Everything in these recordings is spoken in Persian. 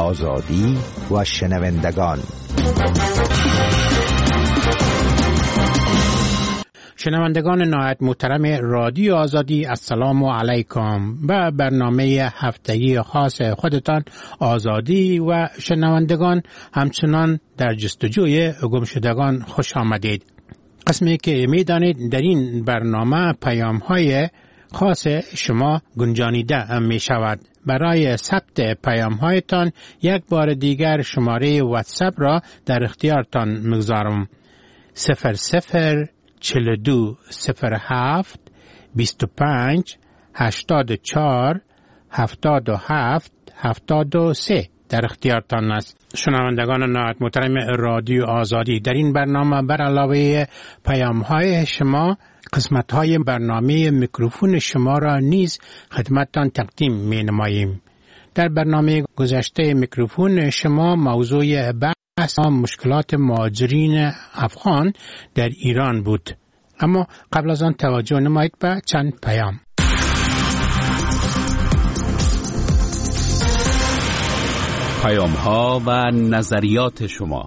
آزادی و شنوندگان. شنوندگان نهایت محترم رادیو آزادی، السلام علیکم. به برنامه هفتگی خاص خودتان آزادی و شنوندگان همچنان در جستجوی گمشدگان خوش آمدید. قسمی که میدانید در این برنامه پیام‌های خاص شما گنجانیده می شود. برای ثبت پیام‌هایتان یک بار دیگر شماره واتساپ را در اختیارتان می‌گذارم. 0042 07 25 84 77 73 در اختیارتان است. شنوندگان نهایت محترم رادیو آزادی، در این برنامه بر علاوه پیام‌های شما قسمت‌های برنامه میکروفون شما را نیز خدمتتان تقدیم می‌نماییم. در برنامه گذشته میکروفون شما موضوع بحث مشکلات مهاجرین افغان در ایران بود. اما قبل از آن توجه نمایید به چند پیام. پیام‌ها و نظریات شما.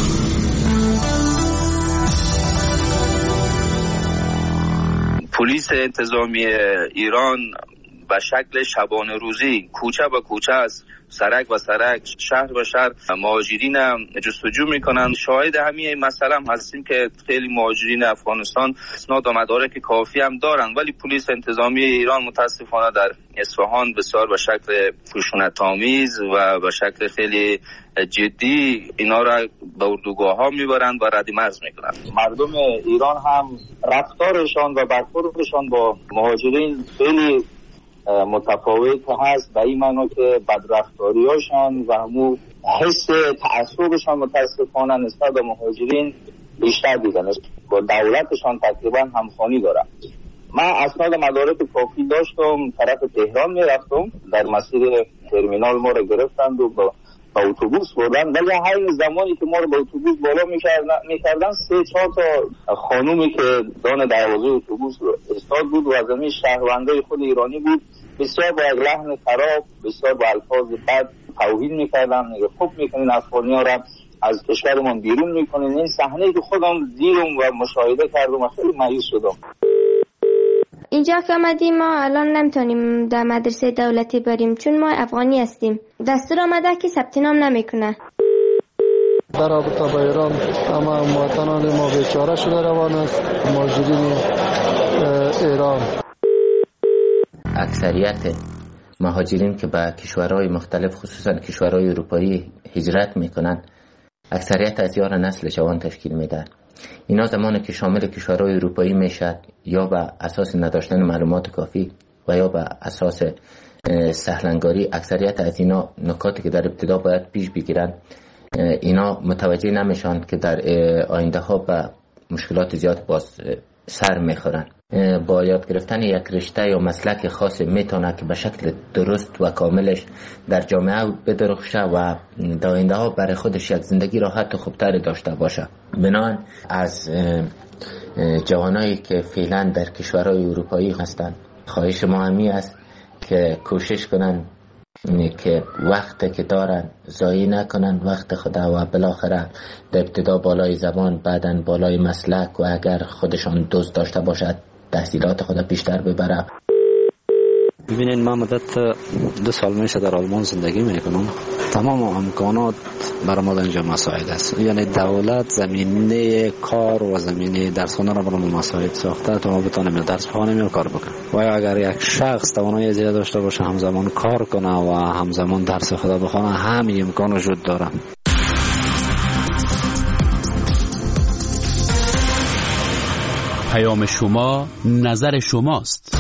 پلیس انتظامی ایران به شکل شبانه روزی کوچه به کوچه از سرک و سرک، شهر به شهر مهاجرین جستجو میکنن. شاهد همین مسئله هم هستیم که خیلی مهاجرین افغانستان اسناد و مدارک کافی هم دارن، ولی پلیس انتظامی ایران متاسفانه در اصفهان بسیار به شکل خشونت‌آمیز و به شکل خیلی جدی اینا را به اردوگاه ها میبرند و رد مرز میکنند. مردم ایران هم رفتارشان و برخوردشان با مهاجرین خیلی متفاوت هست، به این معنی که بدرفتاریاشان و همون حس تعصبشان متاسفانه نسبت به مهاجرین بیشتر دیدن، با دولتشان تقریبا همخوانی دارن. من اسناد مدارک کافی داشتم، طرف تهران میرفتم، در مسیر ترمینال ما رو گرفتند و با اتوبوس بردن، ولی همین زمانی که ما رو با اتوبوس بالا میکردن 3-4 تا خانومی که دان دروازه اتوبوس رو استاد بود و از همین شهروندای خود ایرانی بود، بسیار با لحن خراب، بسیار با الفاظ بد توهین میکردن، میگه خب میکنین افغانی‌ها را از کشورمون بیرون میکنین. این صحنه که خودم دیدم و مشاهده کردم و خیلی مایوس شدم. اینجا که آمدیم ما الان نمیتونیم در مدرسه دولتی بریم چون ما افغانی هستیم. دستور آمده که ثبت نام نمیکنه. در رابطه با ایران اما مواطنان ما بیچاره شده روان است. مهاجرین ایران، اکثریت مهاجرین که به کشورهای مختلف خصوصا کشورهای اروپایی هجرت میکنن، اکثریت از یار نسل جوان تشکیل میدن. اینا زمانی که شامل کشورهای اروپایی میشد یا به اساس نداشتن معلومات کافی و یا به اساس سهلنگاری، اکثریت از اینا نکاتی که در ابتدا باید پیش بگیرن اینا متوجه نمیشن که در آینده ها به مشکلات زیاد باز سر میخورن. با یاد گرفتن یک رشته یا مسلک خاص میتونه که به شکل درست و کاملش در جامعه بدرخشه و در آینده ها برای خودش یک زندگی راحت و خوبتری داشته باشه. بنابراین از جوانایی که فعلا در کشورهای اروپایی هستند خواهش ما همی است که کوشش کنن که وقت که دارن ضایع نکنن وقت خدا و بالاخره در ابتدا بالای زبان، بعدن بالای مسلک و اگر خودشان دوست داشته باشد تحصیلات خود بیشتر ببره. ببینید من مدت 2 سال میشه در آلمان زندگی میکنم. تمام امکانات برای ما اینجا مساعد است، یعنی دولت زمینه کار و زمینه درس خوندن را برای ما مساعد ساخته تا ما بتونیم درس بخوانیم و کار بکنیم. و اگر یک شخص توانایی زیاد داشته باشه همزمان کار کنه و همزمان درس خدا بخونه، همین امکان وجود داره. پیام شما نظر شماست.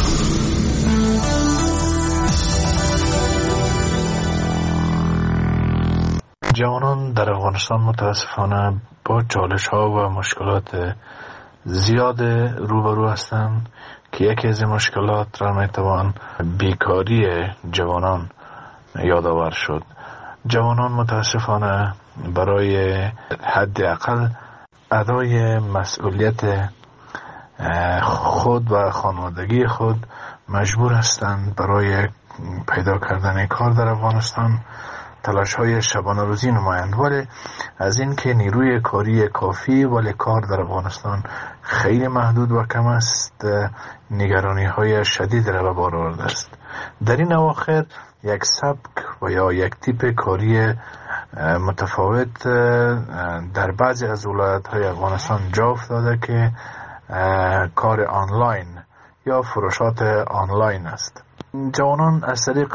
جوانان در افغانستان متاسفانه با چالش ها و مشکلات زیاد روبرو هستند که یکی از این مشکلات را میتوان بیکاری جوانان یادآور شد. جوانان متاسفانه برای حداقل ادای مسئولیت خود و خانوادگی خود مجبور هستند برای پیدا کردن کار در افغانستان تلاش های شبانه روزی نمایند، ولی از این که نیروی کاری کافی ولی کار در افغانستان خیلی محدود و کم است، نگرانی های شدید را به بار آورده است. در این اواخر یک سبک و یا یک تیپ کاری متفاوت در بعضی از ولایت های افغانستان جا افتاده که کار آنلاین یا فروشات آنلاین است. جوانان از طریق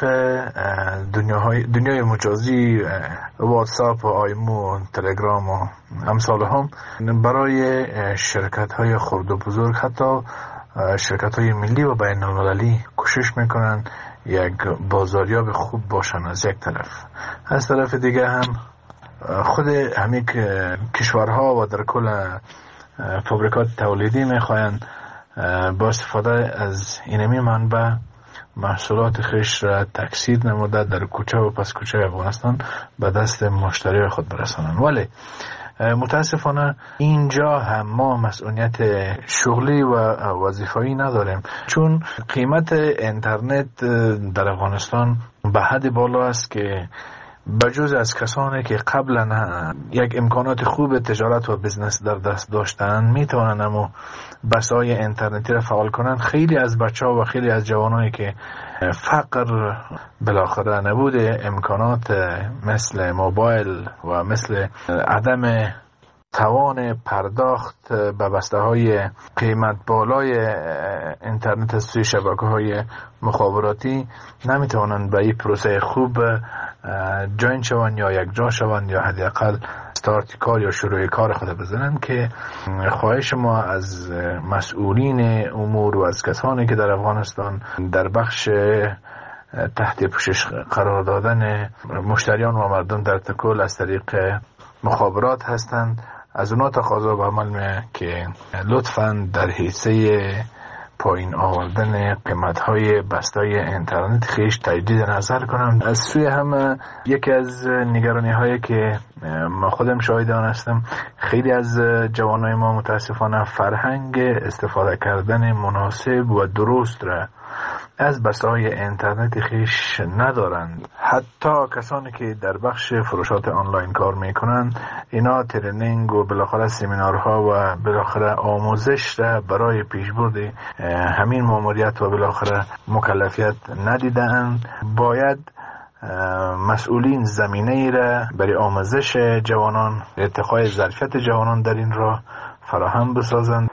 دنیای مجازی، واتساپ و آیمو، تلگرام و امثال هم برای شرکت های خرد و بزرگ، حتی شرکت های ملی و بین المللی کوشش میکنن یک بازاریاب خوب باشن از یک طرف. از طرف دیگه هم خود همین کشورها و در کل فابریکات تولیدی میخواین با استفاده از اینمی منبع محصولات خیش را تکثیر نموده در کوچه و پس کوچه افغانستان به دست مشتری خود برسانند. ولی متاسفانه اینجا هم ما مسئولیت شغلی و وظیفه‌ای نداریم، چون قیمت اینترنت در افغانستان به حد بالا است که بجز از کسانی که قبلا یک امکانات خوب تجارت و بزنس در دست داشتن میتونن اما بسای اینترنتی را فعال کنند، خیلی از بچه‌ها و خیلی از جوانایی که فقر بالاخره نبوده امکانات مثل موبایل و مثل عدم توان پرداخت به بسته‌های قیمت بالای اینترنت از سوی شبکه‌های مخابراتی نمیتوانند به این پروسه خوب جوین شوند یا یک جا شوند یا حداقل استارت کار یا شروع کار خود بزنند. که خواهش ما از مسئولین امور و از کسانی که در افغانستان در بخش تحت پوشش قرار دادن مشتریان و مردم در تکل از طریق مخابرات هستند، از اونا تقاضا به عمل میه که لطفاً در حیثه پایین آوردن قیمت‌های بسته‌های اینترنت خیش تجدید نظر کنند. از سوی هم یکی از نگرانی‌هایی که ما خودم شاهد آن هستم، خیلی از جوانای ما متاسفانه فرهنگ استفاده کردن مناسب و درست را از بسته‌های اینترنت خیش ندارند. حتی کسانی که در بخش فروشات آنلاین کار میکنند، اینا ترینینگ و بالاخره سمینارها و بالاخره آموزش را برای پیشبرد همین ماموریت و بالاخره مکلفیت ندیدند. باید مسئولین زمینه ای را برای آموزش جوانان، ارتقای ظرفیت جوانان در این راه فراهم بسازند.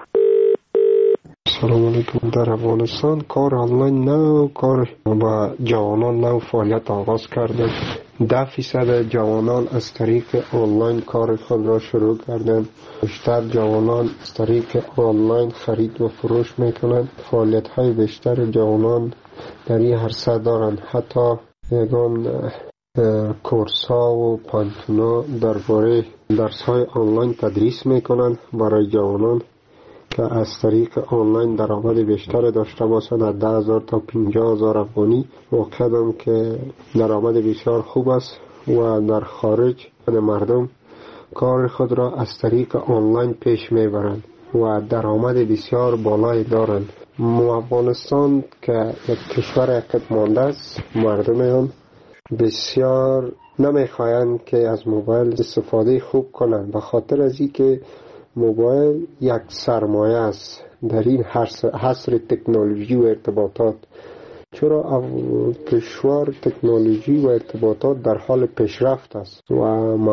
سلام علیکم. در افغانستان کار آنلاین نو کار با جوانان نو فعالیت آغاز کرده. 10% جوانان از طریق آنلاین کار خود را شروع کردند. بیشتر جوانان از طریق آنلاین خرید و فروش میکنند. فعالیت های بیشتر جوانان در این عرصه دارند. حتی یگان کورس ها و پانتونا درباره درس های آنلاین تدریس میکنند برای جوانان که از طریق آنلاین درآمد بیشتر داشته باشند. از 10,000 تا 50,000 افغانی واقعا که درآمد بسیار خوب است و در خارج مردم کار خود را از طریق آنلاین پیش میبرند و درآمد بسیار بالایی دارند. افغانستان که یک کشور عقب مانده است، مردم هم بسیار نمیخواهند که از موبایل استفاده خوب کنند، به خاطر از اینکه موبایل یک سرمایه است در این حصر تکنولوژی و ارتباطات. چرا کشور تکنولوژی و ارتباطات در حال پیشرفت است و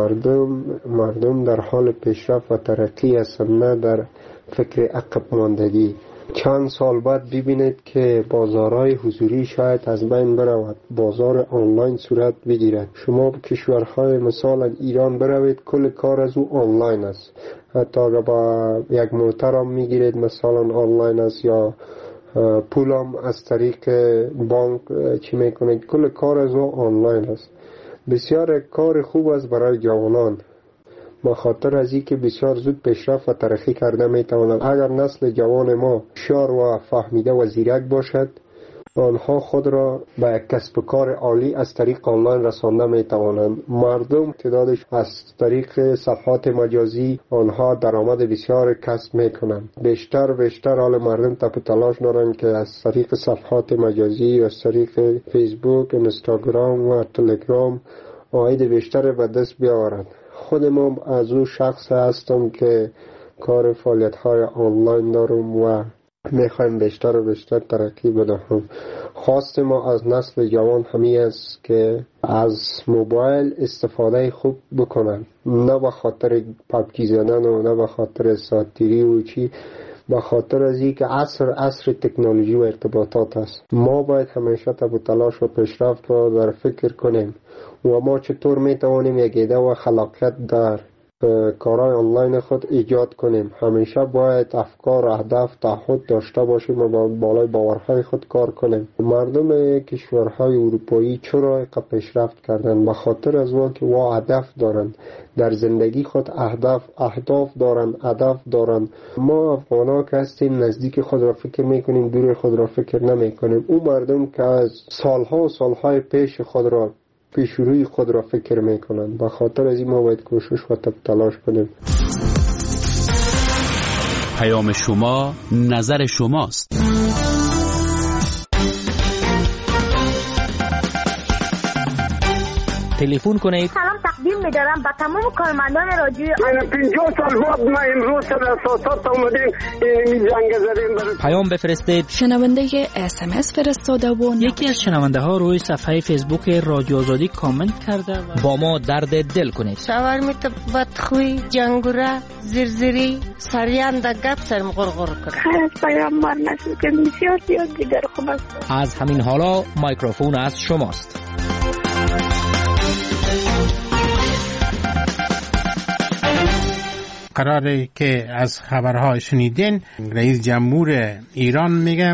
مردم در حال پیشرفت و ترقی هستند، نه در فکر عقب ماندگی. چند سال بعد ببینید که بازارهای حضوری شاید از بین برود، بازار آنلاین صورت بگیرد. شما به کشورهای مثلا ایران بروید، کل کار از او آنلاین است. حتی اگر با یک محترم میگیرید مثلا آنلاین است، یا پولم از طریق بانک چی میکنید، کل کار از او آنلاین است. بسیار کار خوب است برای جوانان، به خاطر از اینکه بسیار زود پیشرفت و ترقی کرده میتوانند. اگر نسل جوان ما هوشیار و فهمیده و زیرک باشد، آنها خود را به کسب و کار عالی از طریق آنلاین رسانده میتوانند. مردم تعدادش از طریق صفحات مجازی آنها درآمد بسیار کسب میکنند. بیشتر حال مردم تپ تلاش دارند که از طریق صفحات مجازی، از طریق فیسبوک، اینستاگرام و تلگرام عاید بیشتر به دست بیاورد. خود ما از اون شخص هستم که کار فعالیت‌های آنلاین دارم و میخوایم بیشتر و بیشتر ترقی بدهم. خواست ما از نسل جوان همین است که از موبایل استفاده خوب بکنن، نه به خاطر پبجی زدن و نه به خاطر ساتیری و چی، به خاطر از اینکه عصر تکنولوژی و ارتباطات است. ما باید همیشه تب تلاش و پیشرفت رو در فکر کنیم و ما چطور میتوانیم یک ایده و خلاقیت در کارهای آنلاین خود ایجاد کنیم. همیشه باید افکار، اهداف، تعهد داشته باشیم و با بالای باورهای خود کار کنیم. مردم کشورهای اروپایی چرا پیشرفت کردن؟ به خاطر از اون که وا هدف دارن در زندگی خود، اهداف دارن، هدف دارن. ما افغانا که هستیم نزدیک خود را فکر میکنیم، دور خود را فکر نمیکنیم. اون مردم که از سالها و سالهای پیش خود را، پیش روی خود را فکر میکنند. به خاطر از این ما باید کوشش و تلاش کنیم. پیام شما نظر شماست. تلفن کنید. سلام تقدیم می‌دارم به تمام کارمندان رادیو. 50 سال بعد ما امروز در اساسات اومدیم این جنگ زدیم. پیام بفرستید. شنونده SMS فرستاده و یکی از شنونده ها روی صفحه فیسبوک رادیو آزادی کامنت کرده و با ما درد دل کنید. شاورمیت بدخوی، جنگوره، زرزری، سریان دا گپ سرم غرغر کنه. خیلی پیام مار نشد که بسیار دیگر خوب است. از همین حالا میکروفون از شماست. قراره که از خبرها شنیدین رئیس جمهور ایران میگه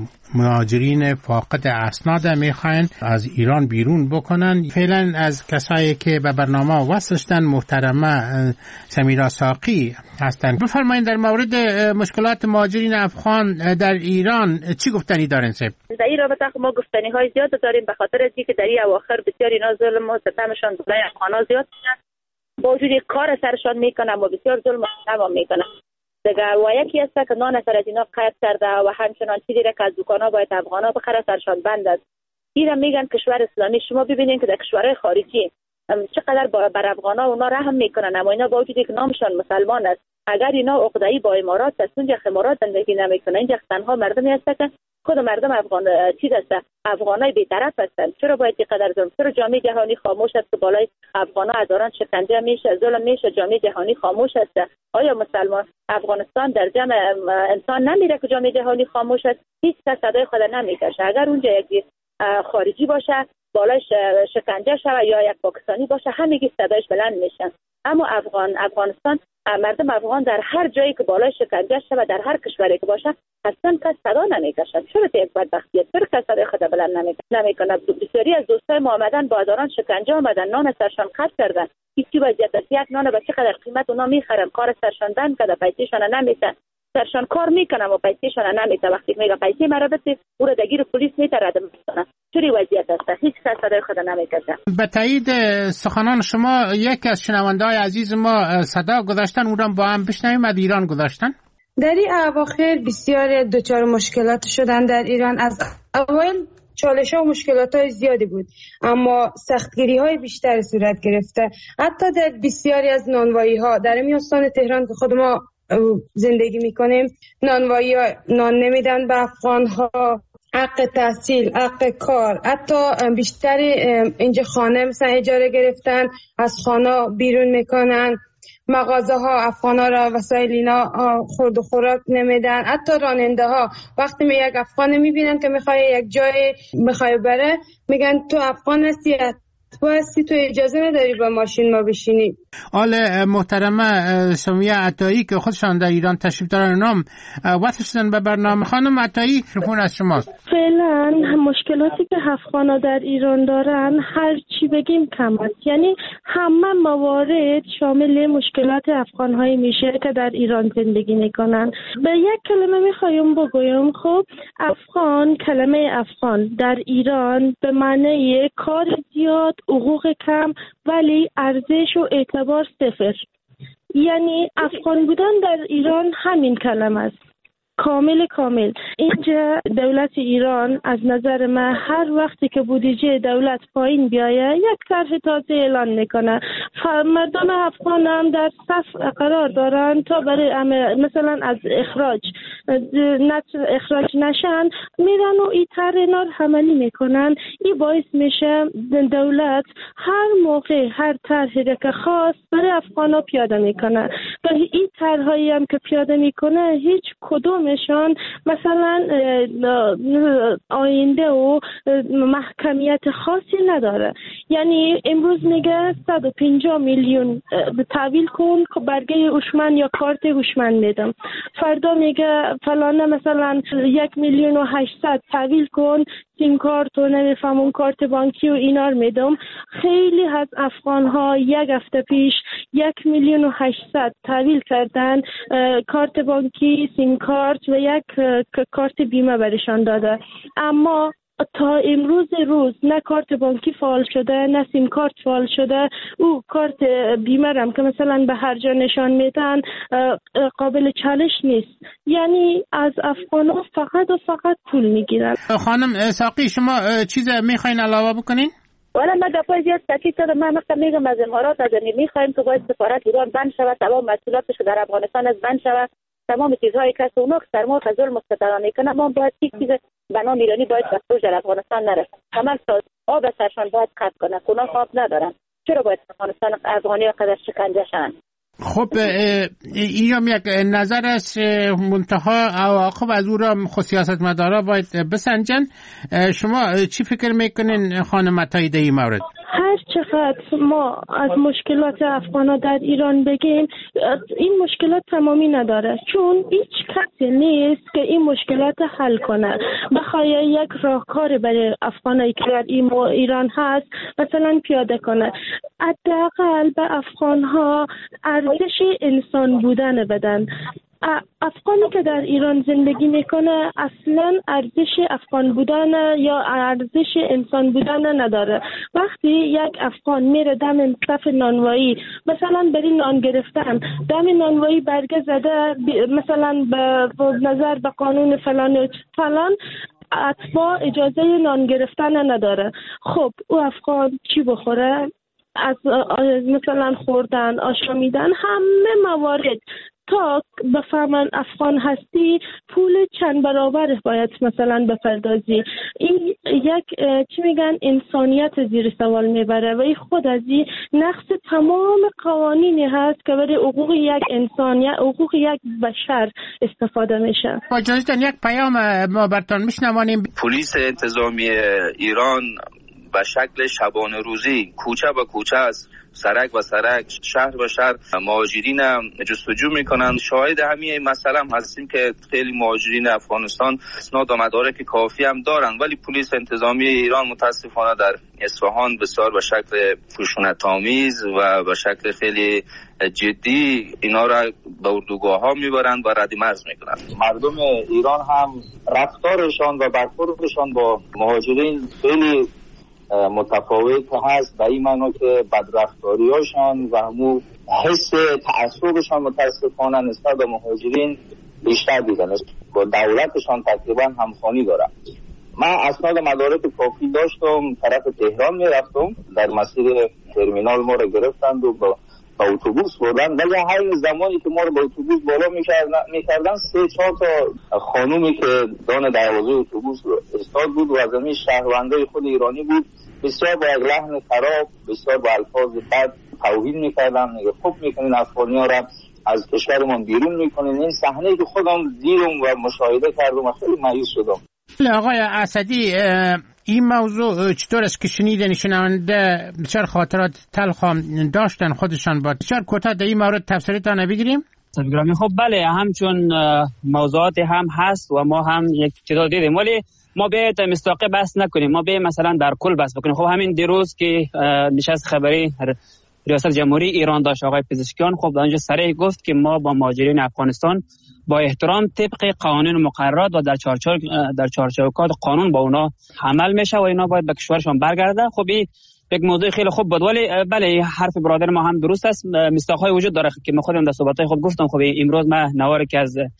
مهاجرین فاقد اسناد میخواین از ایران بیرون بکنن. فعلا از کسایی که به برنامه وصل شدن محترمه سمیرا ساقی هستند. بفرمایید در مورد مشکلات مهاجرین افغان در ایران چی گفتنی دارین صاحب؟ در این رابطه ما گفتنی های زیاد داریم به خاطر اینکه در این اواخر بسیار اینا ظلم و ستمشان برای افغانا زیاد شده. با وجود کار سرشان میکنن و بسیار ظلم و ستم میکنن دیگه. و یکی است که نان سر از اینا قید کرده و همچنان چیزی را که از دکانا باید افغانا بخره سرشان بند است. اینا میگن کشور اسلامی. شما ببینید که در کشورهای خارجی چقدر بر افغانا اونا رحم میکنن، اما اینا با وجودی که نامشان مسلمان است، اگر اینا عقده‌ای با امارات است، اونجا امارات زندگی نمیکنن. اینجا تنها مردمی هست که خود مردم افغان چیز است، افغانای بی‌طرف هستند. چرا باید اینقدر ظلم؟ چرا جامعه جهانی خاموش است که بالای افغانا هزاران شکنجه میشه، ظلم میشه، جامعه جهانی خاموش است؟ آیا مسلمان افغانستان در جمع انسان نمیره که جامعه جهانی خاموش است؟ هیچ کس صدای خود نمیکشه. اگر اونجا یک خارجی باشه بالای شکنجه شوه یا یک پاکستانی باشه همگی صدایش بلند میشن. اما افغانستان مردم افغان در هر جایی که بالای شکنجه شوه در هر کشوری که باشه اصلا کس صدا نمیکشن. چرا یک بدبختیه؟ چرا کس صدای خود بلند نمیکنه؟ بسیاری از دوستای ما آمدن با هزاران شکنجه آمدن، نان سرشان قطع کردن. هیچی وضعیت است. یک نان به چقدر قیمت اونا میخرن، کار سرشان بند کرده، پیسه‌شان نمیتن، سرشان کار میکنن و پیسه‌شان نمیتن. وقتی میگه پیسه مرا بده او را دگیر پلیس میترد میکنه. چوری وضعیت است. هیچ کس صدای خود نمیکشه. به تایید سخنان شما یکی از شنونده‌های عزیز ما صدا گذاشتن، اون را با هم بشنویم. از ایران گذاشتن. در این اواخر بسیار دچار مشکلات شدن در ایران. از اول چالش ها و مشکلات های زیادی بود اما سختگیری های بیشتر صورت گرفته. حتی در بسیاری از نانوایی ها در این استان تهران که خود ما زندگی میکنیم، نانوایی ها نان نمیدن به افغان ها، حق تحصیل، حق کار، حتی بیشتر اینجا خانه مثلا اجاره گرفتن از خانه بیرون میکنن، مغازه ها افغان ها را وسایل اینا خورد و خوراک نمیدن. حتی راننده ها وقتی یک افغان میبینن که میخوای یک جای میخوای بره میگن تو افغان هستی تو اجازه نداری با ماشین ما بشینی. آل محترمه سمیه عطایی که خودشان در ایران تشریف دارن نام وصل شدن به برنامه. خانم عطایی تلفن از شماست. فعلا مشکلاتی که افغانا در ایران دارن هر چی بگیم کم است. یعنی همه موارد شامل مشکلات افغان‌هایی میشه که در ایران زندگی میکنن. به یک کلمه میخوایم بگویم، خب افغان، کلمه افغان در ایران به معنی کار زیاد، حقوق کم ولی ارزش و اعتبار صفر. یعنی افغان بودن در ایران همین کلمه است. کامل. اینجا دولت ایران از نظر من هر وقتی که بودجه دولت پایین بیایه یک طرح تازه اعلان میکنه. مردم افغان هم در صف قرار دارن تا برای مثلا از اخراج نشن، میرن و این طرح اینا عملی میکنن. این باعث میشه دولت هر موقع هر طرحی که خواست برای افغانا پیاده میکنه و این طرحایی هم که پیاده میکنه هیچ کدومشان مثلا آینده و محکمیت خاصی نداره. یعنی امروز میگه 150 میلیون تحویل کن که برگه هوشمند یا کارت هوشمند میدم، فردا میگه فلانه مثلا 1,800,000 تحویل کن سیم کارت و نمیفهمون کارت بانکی و اینا رو میدم. خیلی از افغان ها یک هفته پیش 1,800,000 تحویل کردن، کارت بانکی، سیم کارت و یک کارت بیمه برشان داده، اما تا امروز نه کارت بانکی فعال شده نه سیم کارت فعال شده. او کارت بیمه هم که مثلا به هر جا نشان میدن قابل چالش نیست. یعنی از افغان‌ها فقط پول میگیرن. خانم ساقی شما چیز میخواین علاوه بکنین؟ والا من دفعه زیاد تاکید کردم، من مثلا میگم از امارات از میخوایم که باید سفارت ایران بند شود، تمام مسئولیتش در افغانستان از بند شود، تمام چیزهایی که اونا سر ما ظلم مستدارانه کنه، ما باید چیزی به نام ایرانی باید بخروج در افغانستان نرسه. تمام آب سرشان باید قطع کنه، اونا آب ندارن، چرا باید افغانستان افغانی ها قدر شکنجه شن؟ خب اینم یک نظر است، منتها عواقب از او را سیاستمدارا باید بسنجن. شما چی فکر میکنین خانم عطایی این مورد؟ هر چقدر ما از مشکلات افغانا در ایران بگیم این مشکلات تمامی نداره، چون هیچ کسی نیست که این مشکلات حل کنه. بخوای یک راهکار برای افغانایی که در ایران هست مثلا پیاده کنه، حداقل به افغانها ارزش انسان بودن بدن. افغانی که در ایران زندگی میکنه اصلا ارزش افغان بودن یا ارزش انسان بودن نداره. وقتی یک افغان میره دم صف نانوایی مثلا بری نان گرفتن، دم نانوایی برگه زده مثلا به نظر به قانون فلان اتباع اجازه نان گرفتن نداره، خب او افغان چی بخوره؟ از مثلا خوردن، آشامیدن، همه موارد تا بفهمن افغان هستی پول چند برابر باید مثلا بپردازی. این یک چی میگن انسانیت زیر سوال میبره و این خود از این نقص تمام قوانینی هست که برای حقوق یک انسانیت، حقوق یک بشر استفاده میشه. با اجازهتون یک پیام ما براتون میشنوانیم. پلیس انتظامی ایران به شکل شبانه روزی کوچه به کوچه است، سرک و سرک، شهر و شهر مهاجرین جستجو میکنند. شاهد همین مسئله هم هستیم که خیلی مهاجرین افغانستان اسناد و مدارک کافی هم دارند، ولی پلیس انتظامی ایران متاسفانه در اصفهان بسیار به شکل خشونت‌آمیز و به شکل خیلی جدی اینا را به اردوگاه ها میبرند و ردیمرز میکنند. مردم ایران هم رفتارشان و برخوردشان با مهاجرین خیلی متفاوت هست، به این معنی که بدرفتاری هاشان و همون حس تعصبشان متاسفانه نسبت به مهاجرین بیشتر دیدن، با دولتشان تقریبا همخوانی دارن. من اسناد مدارک کافی داشتم، طرف تهران میرفتم، در مسیر ترمینال ما رو گرفتند و با اتوبوس بردن، ولی هر زمانی که ما رو با اتوبوس بالا میکردن 3-4 تا خانومی که دان دروازه اتوبوس رو استاد بود و از همین شهروندای خود ایرانی بود، بسیار با یک لحن خراب، بسیار با الفاظ بد توهین میکردن، میگه خوب میکنین افغانی‌ها را از کشورمون بیرون میکنین. این صحنه‌ای که خودم دیدم و مشاهده کردم و خیلی مایوس شدم. آقای اسدی، این موضوع چطور است که شنیدن شنونده بسیار خاطرات تلخ داشتن خودشان با بسیار کوتاه در این مورد تفسیرتان بگیریم؟ خب بله، همچون موضوعات هم هست و ما هم یک چیزا دیدیم، ولی ما به مستقل بحث نکنیم، ما به مثلا در کل بحث بکنیم. خب همین دیروز که نشست خبری ریاست جمهوری ایران داشت آقای پزشکیان، خب اونجا صریح گفت که ما با مهاجرین افغانستان با احترام طبق قوانین و مقررات و در چارچوبات قانون با اونا عمل میشه و اینا باید به کشورشان برگردن. خب این یک موضوع خیلی خوب بود، ولی بله حرف برادر ما هم درست است، مستاق‌های وجود داره که ما خودم در صحبت‌های خود گفتم. خب امروز ما نواری که از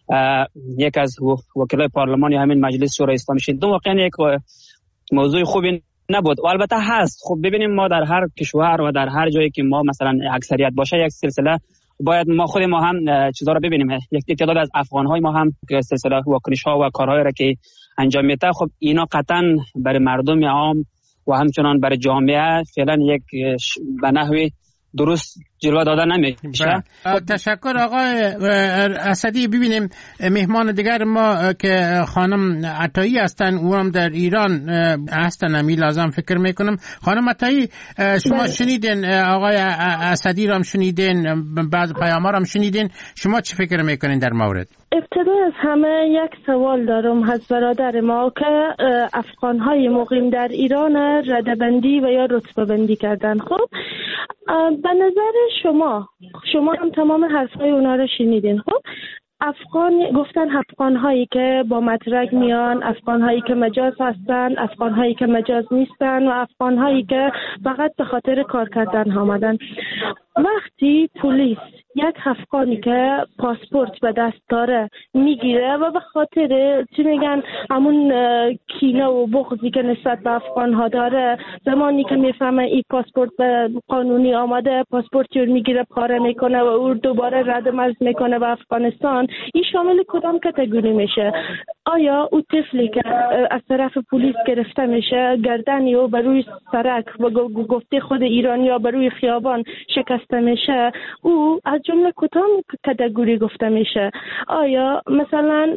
یک از وکلای پارلمان یا همین مجلس شورای اسلامی شنیدم، واقعا یک موضوع خوبی نبود و البته هست. خب ببینیم ما در هر کشور و در هر جایی که ما مثلا اکثریت باشه یک سلسله باید ما خود ما هم چیزا رو ببینیم. یک تعداد از افغان‌های ما هم سلسله واکنش‌ها و کارهایی را که انجام میده، خب اینا قطعا برای مردم عام و همچنان برای جامعه فعلا یک به نحوی درست جلوه داده نمیشه. تشکر آقای اسدی. ببینیم مهمان دیگر ما که خانم عطایی هستن، او هم در ایران هستن، امی لازم فکر میکنم. خانم عطایی شما شنیدین آقای اسدی را هم شنیدین، بعض پیام‌ها را هم شنیدین، شما چی فکر میکنین در مورد؟ ابتدا از همه یک سوال دارم از برادر ما که افغان‌های مقیم در ایران رده‌بندی و یا رتبه‌بندی کردن. خب به نظر شما هم تمام حرفای اونا رو شنیدین. خب گفتن افغان‌هایی که با مدرک میان، افغان‌هایی که مجاز هستن، افغان‌هایی که مجاز نیستن و افغان‌هایی که فقط به خاطر کار کردن آمدن. وقتی پلیس یک افغانی که پاسپورت به دست داره میگیره و به خاطر چی میگن همون کینه و بغضی که نسبت به افغان‌ها داره، زمانی که میفهمه این پاسپورت به قانونی آمده، پاسپورت رو میگیره پاره میکنه و او دوباره رد مرز میکنه به افغانستان، این شامل کدام کاتگوری میشه؟ آیا او طفلی که از طرف پلیس گرفته میشه، گردنی و بر روی سرک و گفته خود ایرانیا بر روی خیابان شکسته میشه، او از جمله کدام کاتگوری گفته میشه؟ آیا مثلا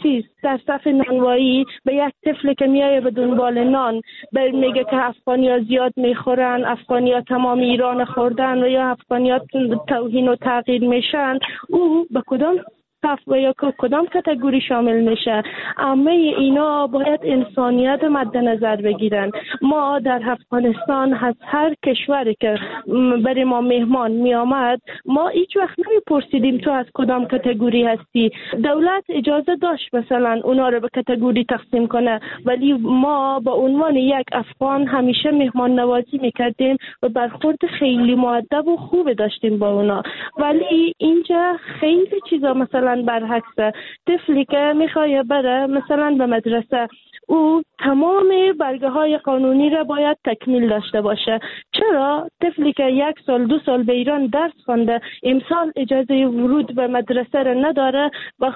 در صف نانوایی به یک طفلی که میایه به دنبال نان میگه که افغانیا زیاد میخورن، افغانیا تمام ایران خوردن و یا افغانیا توهین و تغییر میشن، او به کدام صف و یا کدام کاتگوری شامل میشه؟ همه اینا باید انسانیت مد نظر بگیرن. ما در افغانستان از هر کشوری که برای ما مهمان می آمد، ما هیچ وقت نمیپرسیدیم تو از کدام کاتگوری هستی. دولت اجازه داشت مثلا اونا رو به کاتگوری تقسیم کنه، ولی ما با عنوان یک افغان همیشه مهمان نوازی میکردیم و برخورد خیلی مؤدب و خوب داشتیم با اونا. ولی اینجا خیلی چیزا مثلا برعکسه. طفلی که میخواد بره مثلا به مدرسه، او تمام برگه های قانونی را باید تکمیل داشته باشه. چرا طفلی که 1 سال 2 سال به ایران درس خونده امسال اجازه ورود به مدرسه را نداره و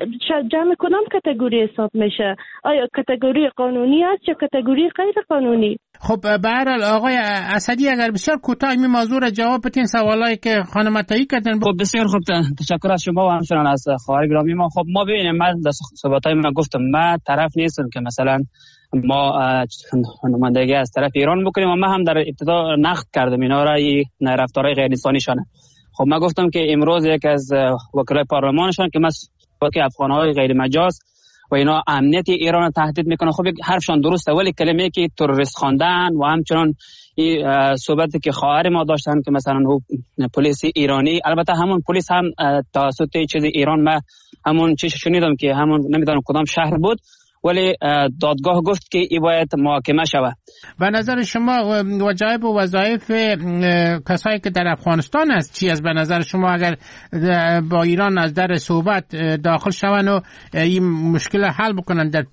جمع کدام کاتگوری حساب میشه؟ آیا کاتگوری قانونی است یا کاتگوری غیر قانونی؟ خب به هر حال آقای اسدی اگر بسیار کوتاه این موضوع را جواب بدین، سوالایی که خانم عطایی کردن. خب بسیار خوب، تشکر از شما و همچنان از خواهر گرامی ما. خب ما ببینیم، من در صحبت‌های من گفتم من طرف نیستم که مثلا ما نمایندگی از طرف ایران بکنیم و من هم در ابتدا نقد کردم اینا را، این رفتارهای غیر انسانی شانه. خب من گفتم که امروز یک از وکلای پارلمانشان که که افغان‌های غیر مجاز و اینا امنیت ایران رو تهدید میکنه، خب حرفشان درسته، ولی کلمه که تروریست خواندن و همچنان این صحبتی که خواهر ما داشتن که مثلا پلیس ایرانی، البته همون پلیس هم توسط چیز ایران، من همون چیز شنیدم که همون نمیدونم کدام شهر بود، ولی دادگاه گفت که این باید محاکمه شود. به نظر شما وظایف و وظایف کسایی که در افغانستان است چی است؟ به نظر شما اگر با ایران از در صحبت داخل شون و این مشکل حل بکنن، در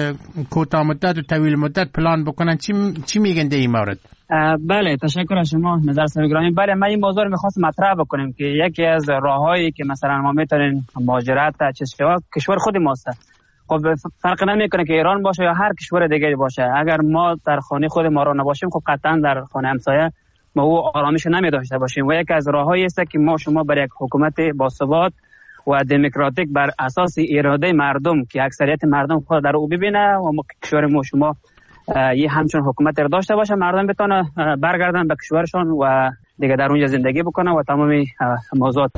کوتاه مدت و طویل مدت پلان بکنن، چی میگن در این مورد؟ بله تشکر از شما نظر سمیگرامی. بله من این موضوع رو میخواستم مطرح بکنم که یکی از راههایی که مثلا ما میتونیم مهاجرت کشور خود ماست. خب فرق نمیکنه که ایران باشه یا هر کشور دیگری باشه، اگر ما در خانه خود ما را نباشیم خب قطعا در خانه همسایه ما او آرامش نمی داشته باشیم. و یکی از راههایی است که ما شما برای یک حکومت باثبات و دموکراتیک بر اساس اراده مردم که اکثریت مردم خود در او ببینه و ما کشور ما شما یه همچون حکومت را داشته باشه، مردم بتونه برگردن به کشورشون و دیگه در اونجا زندگی بکنه و تمام موضوعات.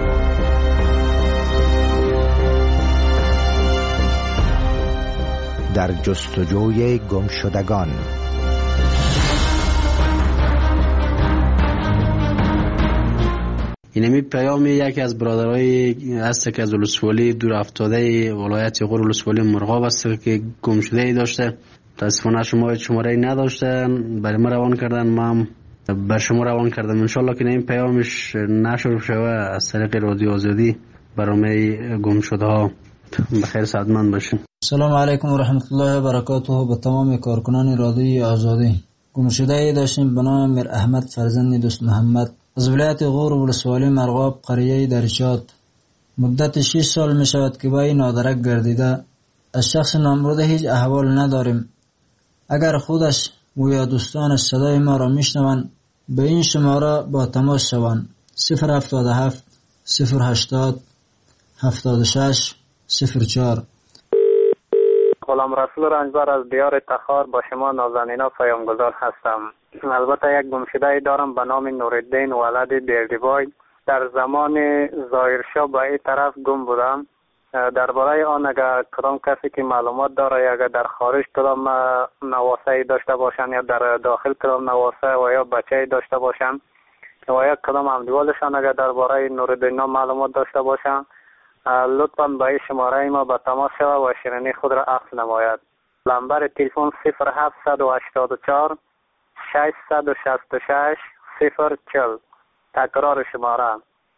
در جستجوی گمشدگان. اینمی پیام یکی از برادرای هست که از ولسوالی دور افتاده ولایت غور ولسوالی مرغاب است که گمشده داشته. متاسفانه شماره نداشته، برای ما روان کردن، ما بر شما روان کردم. انشالله که این پیامش نشر شود از طریق رادیو آزادی برنامه گم شده ها. بخیر سعادتمند باشین. سلام علیکم و رحمت الله و برکاته. به تمام کارکنان رادیوی آزادی. گم شده داشتیم به نام میر احمد فرزند دوست محمد از ولایت غور و ولسوالی مرغاب قریه درشاد. مدت 6 سال می شود که با این نادرک گردیده. از شخص نامبرده هیچ احوال نداریم. اگر خودش و یا دوستانش صدای ما را میشنوند به این شماره با تماس شوند. 077 080 76 04. غلام رسول رنجبر از دیار تخار با شما نازنینا پیامگذار هستم. البته یک گمشده دارم به نام نورالدین ولد بیردیبای. در زمان ظاهرشاه به این طرف گم بودم. درباره آن اگر کدام کسی که معلومات داره یا اگر در خارج کدام نواسه داشته باشن یا در داخل کدام نواسه و یا بچه داشته باشن و یا کدام همدیوالشان اگر درباره نورالدین معلومات داشته باشن لطفاً به این شماره ما به تماس شود و شیرینی خود را عکس نماید. نمبر تلفن 0784 666 040. تکرار شماره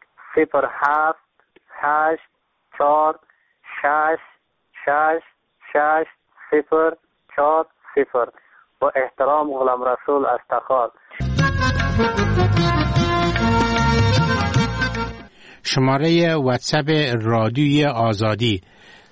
078 6 6 6 0 4 0. با احترام غلام رسول از تخار. شماره واتساپ رادیوی آزادی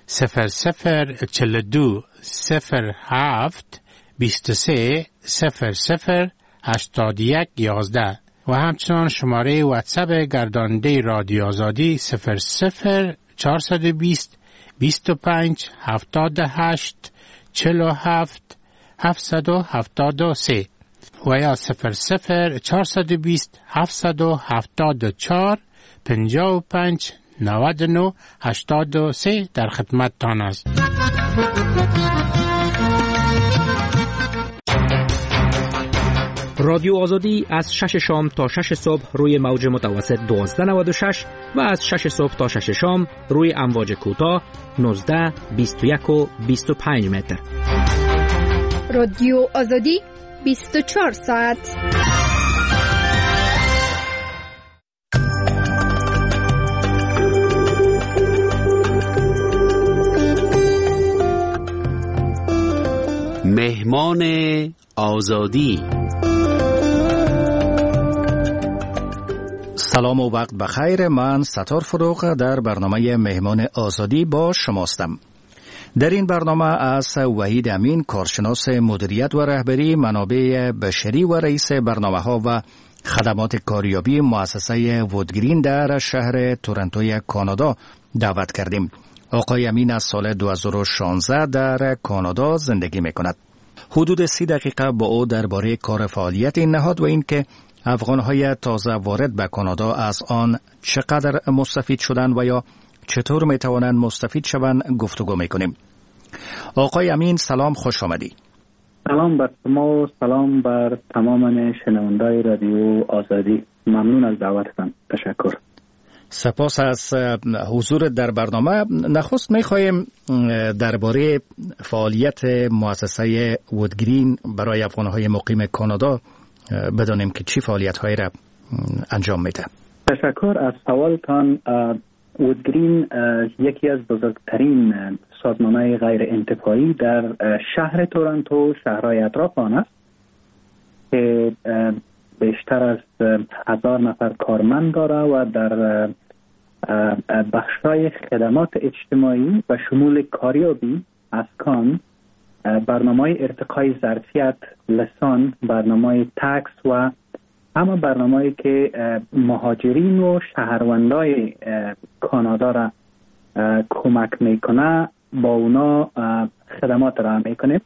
0042 07 23 00 81 11 و همچنان شماره واتساپ گرداننده رادیو آزادی 00 420 25 78 47 773 و یا 00 420 774 55 99 83 در خدمت تان است. رادیو آزادی از 6 شام تا 6 صبح روی موج متوسط 1296 و از 6 صبح تا 6 شام روی امواج کوتاه 19 21 و 25 متر. رادیو آزادی 24 ساعت. مهمان آزادی. سلام و وقت بخیر. من ستار فروغ در برنامه مهمان آزادی با شماستم. در این برنامه از وحید امین، کارشناس مدیریت و رهبری منابع بشری و رئیس برنامه ها و خدمات کاریابی مؤسسه وودگرین در شهر تورنتوی کانادا دعوت کردیم. آقای امین از سال 2016 در کانادا زندگی می کند. حدود 30 دقیقه با او درباره کار فعالیت این نهاد و اینکه افغان‌های تازه وارد به کانادا از آن چقدر مستفید شدند و یا چطور می‌توانند مستفید شوند گفتگو می‌کنیم. آقای امین سلام، خوش آمدی. سلام بر شما و سلام بر تمام شنوندگان رادیو آزادی. ممنون از دعوتتان. تشکر. سپاس از حضور در برنامه. نخست می‌خوایم درباره فعالیت مؤسسه وودگرین برای افغان‌های مقیم کانادا بدانیم که چی فعالیت‌هایی را انجام میده. تشکر از سوالتان. وودگرین یکی از بزرگترین سازمان‌های غیر انتفاعی در شهر تورنتو، شهرهای اطراف آن است که بیشتر از 1000 نفر کارمند داره و در بخش‌های خدمات اجتماعی و شمول کاریابی، اسکان، برنامه ارتقای ظرفیت، لسان، برنامه تکس و همه برنامه‌ای که مهاجرین و شهروندای کانادا را کمک میکنه با اونا خدمات را میکنه.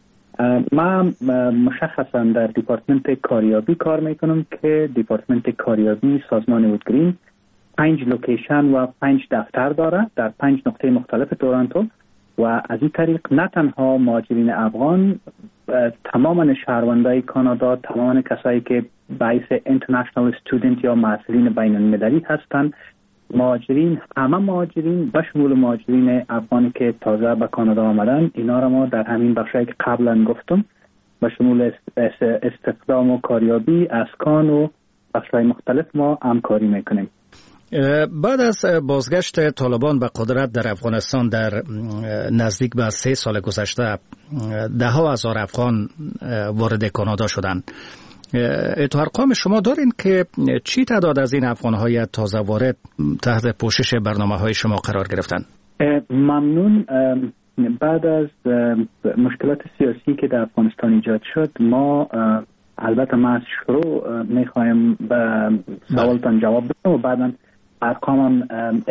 من مشخصا در دیپارتمنت کاریابی کار میکنم که دیپارتمنت کاریابی سازمان وودگرین 5 لوکیشن و 5 دفتر داره در 5 نقطه مختلف تورنتو و از این طریق نه تنها مهاجرین افغان، تماما شهروندای کانادا، تماما کسایی که باعث اینترنشنال استودنت یا محصلین بین المللی هستند، مهاجرین، همه مهاجرین به شمول مهاجرین افغانی که تازه به کانادا آمدن، اینا را ما در همین بخشایی که قبلا گفتم به شمول استخدام و کاریابی، اسکان و بخشای مختلف ما همکاری میکنیم. بعد از بازگشت طالبان به قدرت در افغانستان در نزدیک به 3 سال گذشته 10,000 افغان وارد کانادا شدند. تو ارقام شما دارین که چی تعداد از این افغان‌های تازه وارد تحت پوشش برنامه‌های شما قرار گرفتن؟ ممنون. بعد از مشکلات سیاسی که در افغانستان ایجاد شد، ما البته ما از شروع میخوایم به سوالتان جواب بدم و بعدا ارقامم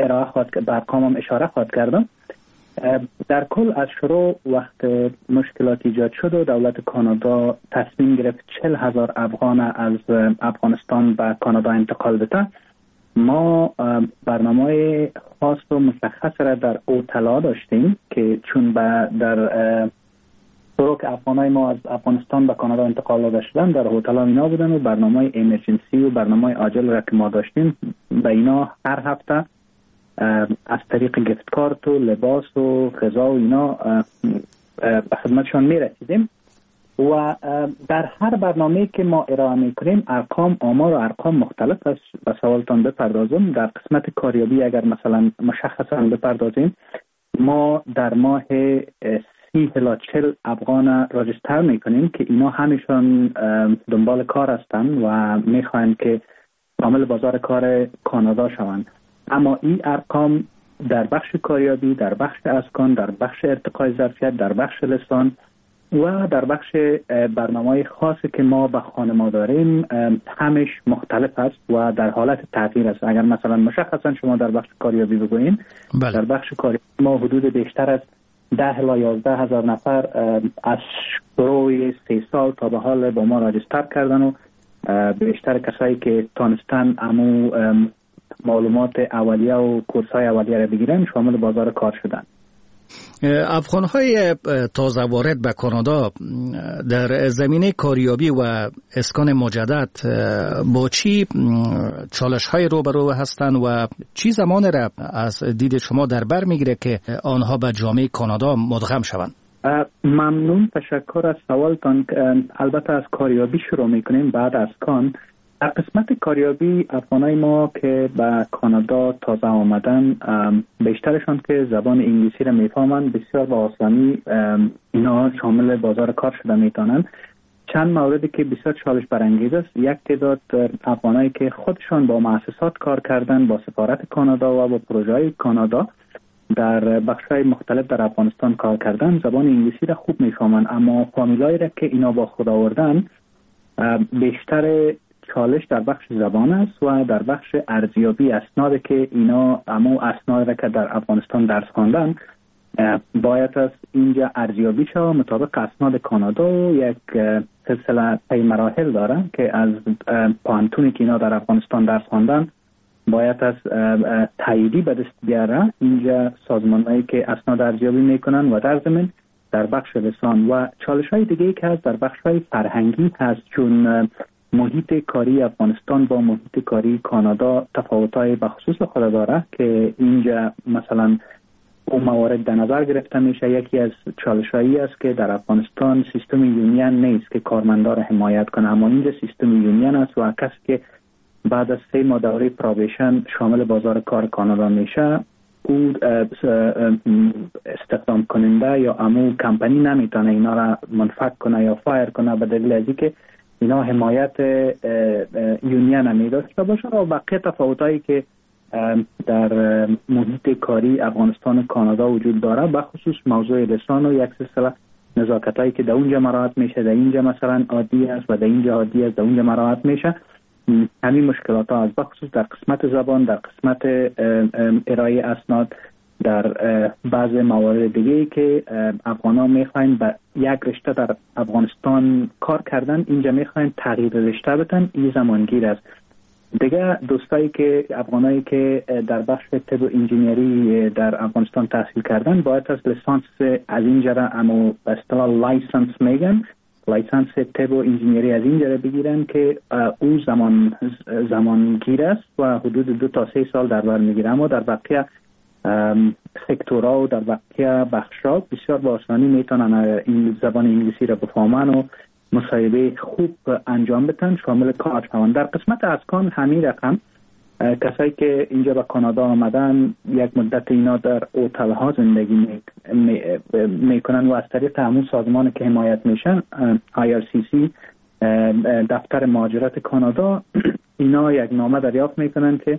اشاره خواهد کردم. در کل از شروع وقت مشکلات ایجاد شد و دولت کانادا تصمیم گرفت 40,000 افغان از افغانستان به کانادا انتقال بده، ما برنامه خاص و مشخص را در اوتلا داشتیم که چون در طرق افغانای ما از افغانستان به کانادا انتقال داده شدن در هتل اینا بودن و برنامه ایمرجنسی و برنامه عاجل را که ما داشتیم به اینا هر هفته از طریق گفت کارت و لباس و غذا و اینا به خدمتشان میرسیدیم و در هر برنامه که ما ارائه میکنیم آمار و ارقام مختلف است. به سوالتان بپردازم. در قسمت کاریابی اگر مثلا مشخصا بپردازیم، ما در ماه 30 الی 40 افغان راجستر میکنیم که اینا همیشون دنبال کار هستن و میخواین که عامل بازار کار کانادا شوند. اما این ارقام در بخش کاریابی، در بخش اسکان، در بخش ارتقای ظرفیت، در بخش لسان و در بخش برنامه‌های خاصی که ما به خانما داریم همش مختلف است و در حالت تغییر است. اگر مثلا مشخصا شما در بخش کاریابی بگوییم، در بخش کاریابی ما حدود بیشتر از 10 الی 11 هزار نفر از شروع 3 سال تا به حال با ما راجستر کردن و بیشتر کسایی که تانستن امو معلومات اولیه و کورس‌های اولیه را بگیرن شامل بازار کار شدن. افغان‌های تازه وارد به کانادا در زمینه کاریابی و اسکان مجدد با چی چالش‌های روبرو هستند و چی زمان را از دید شما در بر میگیره که آنها به جامعه کانادا مدغم شوند؟ ممنون، تشکر از سوالتان. البته از کاریابی شروع میکنیم بعد از کان. در قسمت کاریابی افغانای ما که به کانادا تازه آمدن بیشترشان که زبان انگلیسی را میفهمند بسیار با آسانی اینا شامل بازار کار شده میتونن. چند موردی که بسیار چالش برانگیز است، یک تعداد افغانایی که خودشان با مؤسسات کار کردن، با سفارت کانادا و با پروژه‌های کانادا در بخش‌های مختلف در افغانستان کار کردن، زبان انگلیسی را خوب میفهمند، اما فامیلایی را که اینا با خود آوردن بیشتر چالش در بخش زبان است و در بخش ارزیابی اسناد که اینا امو اسناد را که در افغانستان درس خواندن باید از اینجا ارزیابی شود مطابق اسناد کانادا و یک سلسله مراحل داره که از پانتونی که اینا در افغانستان درس خواندن باید از تاییدی به دست بیاره. اینجا سازمانایی که اسناد ارزیابی میکنن و در ضمن در بخش لسان و چالش های دیگه که هست در بخش های فرهنگی هست، چون محیط کاری افغانستان با محیط کاری کانادا تفاوت‌های بخصوص خود داره که اینجا مثلا اون موارد در نظر گرفته میشه. یکی از چالش‌هایی است که در افغانستان سیستم یونین نیست که کارمندا را حمایت کنه، اما اینجا سیستم یونین است و کسی که بعد از 3 ماه دوره پروبیشن شامل بازار کار کانادا میشه او استخدام کننده یا امو کمپانی نمیتونه اینا را منفک کنه یا فایر کنه به دلیل از اینکه اینا حمایت یونین می داشته باشه. و بقیه تفاوتایی که در محیط کاری افغانستان و کانادا وجود داره به خصوص موضوع لسان و یک سلسله نزاکتایی که در اونجا مراعات میشه، در اینجا مثلا عادی است و در اینجا عادی است، در اونجا مراعات میشه. همین مشکلات ها از بخصوص در قسمت زبان، در قسمت ارائه اسناد، در بعض موارد دیگه که افغانا میخواین به یک رشته در افغانستان کار کردن اینجا میخواین تغییر رشته بدن، این زمانگیر است. دیگه دوستایی که افغانایی که در بخش طب و انجینیری در افغانستان تحصیل کردن باید از لیسانس از اینجا را اما به اصطلاح لایسنس میگن، لایسنس طب و انجینیری از اینجا را بگیرن که او زمانگیر است و حدود 2 تا 3 سال در بر میگیره. اما در بقیه سکتورها و در بقیه بخش‌ها بسیار با آسانی میتونن این زبان انگلیسی را بفهمن و مصاحبه خوب انجام بدن، شامل کار شوند. در قسمت اسکان همین رقم کسایی که اینجا به کانادا آمدن یک مدت اینا در هتل ها زندگی میکنن و از طریق همون سازمان که حمایت میشن IRCC دفتر مهاجرت کانادا اینا یک نامه دریافت میکنن که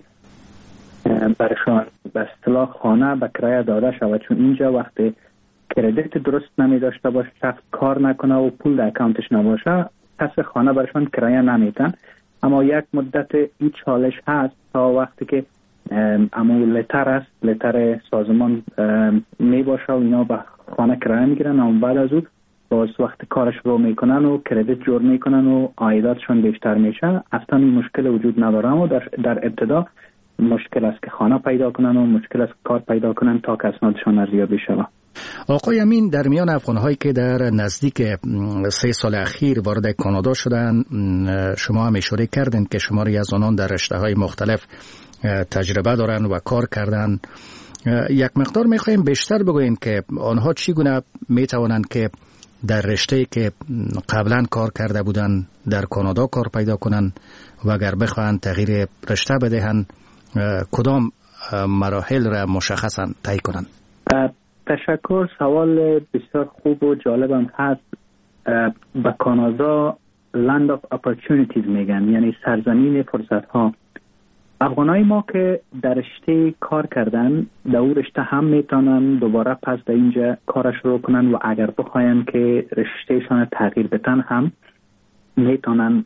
برشان به اصطلاح خانه به کرایه داده شود، چون اینجا وقتی کردیت درست نمی داشته باشه، شخص کار نکنه و پول در اکانتش نباشه، پس خانه برشان کرایه نمیتن. اما یک مدت این چالش هست تا وقتی که امو لتر است، لتر سازمان می باشه و اینا به خانه کرایه میگیرن، اما بعد از او باز وقت کارش رو میکنن و کردیت جور میکنن و عایداتشون بیشتر میشه. اصلا این مشکل وجود نداره، اما در ابتدا مشکل است که خانه پیدا کنن و مشکل است کار پیدا کنن تا که اسنادشون ارزیابی شود. آقای امین، در میان افغان‌هایی که در نزدیک 3 سال اخیر وارد کانادا شدن، شما هم اشاره کردین که شماری از آنان در رشته‌های مختلف تجربه دارن و کار کردن. یک مقدار می‌خوایم بیشتر بگوین که آنها چگونه می‌توانند که در رشته‌ای که قبلا کار کرده بودن در کانادا کار پیدا کنن و اگر بخواهند تغییر رشته بدهند کدام مراحل را مشخصاً طی کنند؟ تشکر. سوال بسیار خوب و جالبم هست. به کانادا Land of Opportunities میگن، یعنی سرزمین فرصت ها. افغانای ما که در رشته کار کردن در اون رشته هم میتونن دوباره پس در اینجا کارش رو کنن و اگر بخواین که رشتهشان تغییر بتن هم میتونن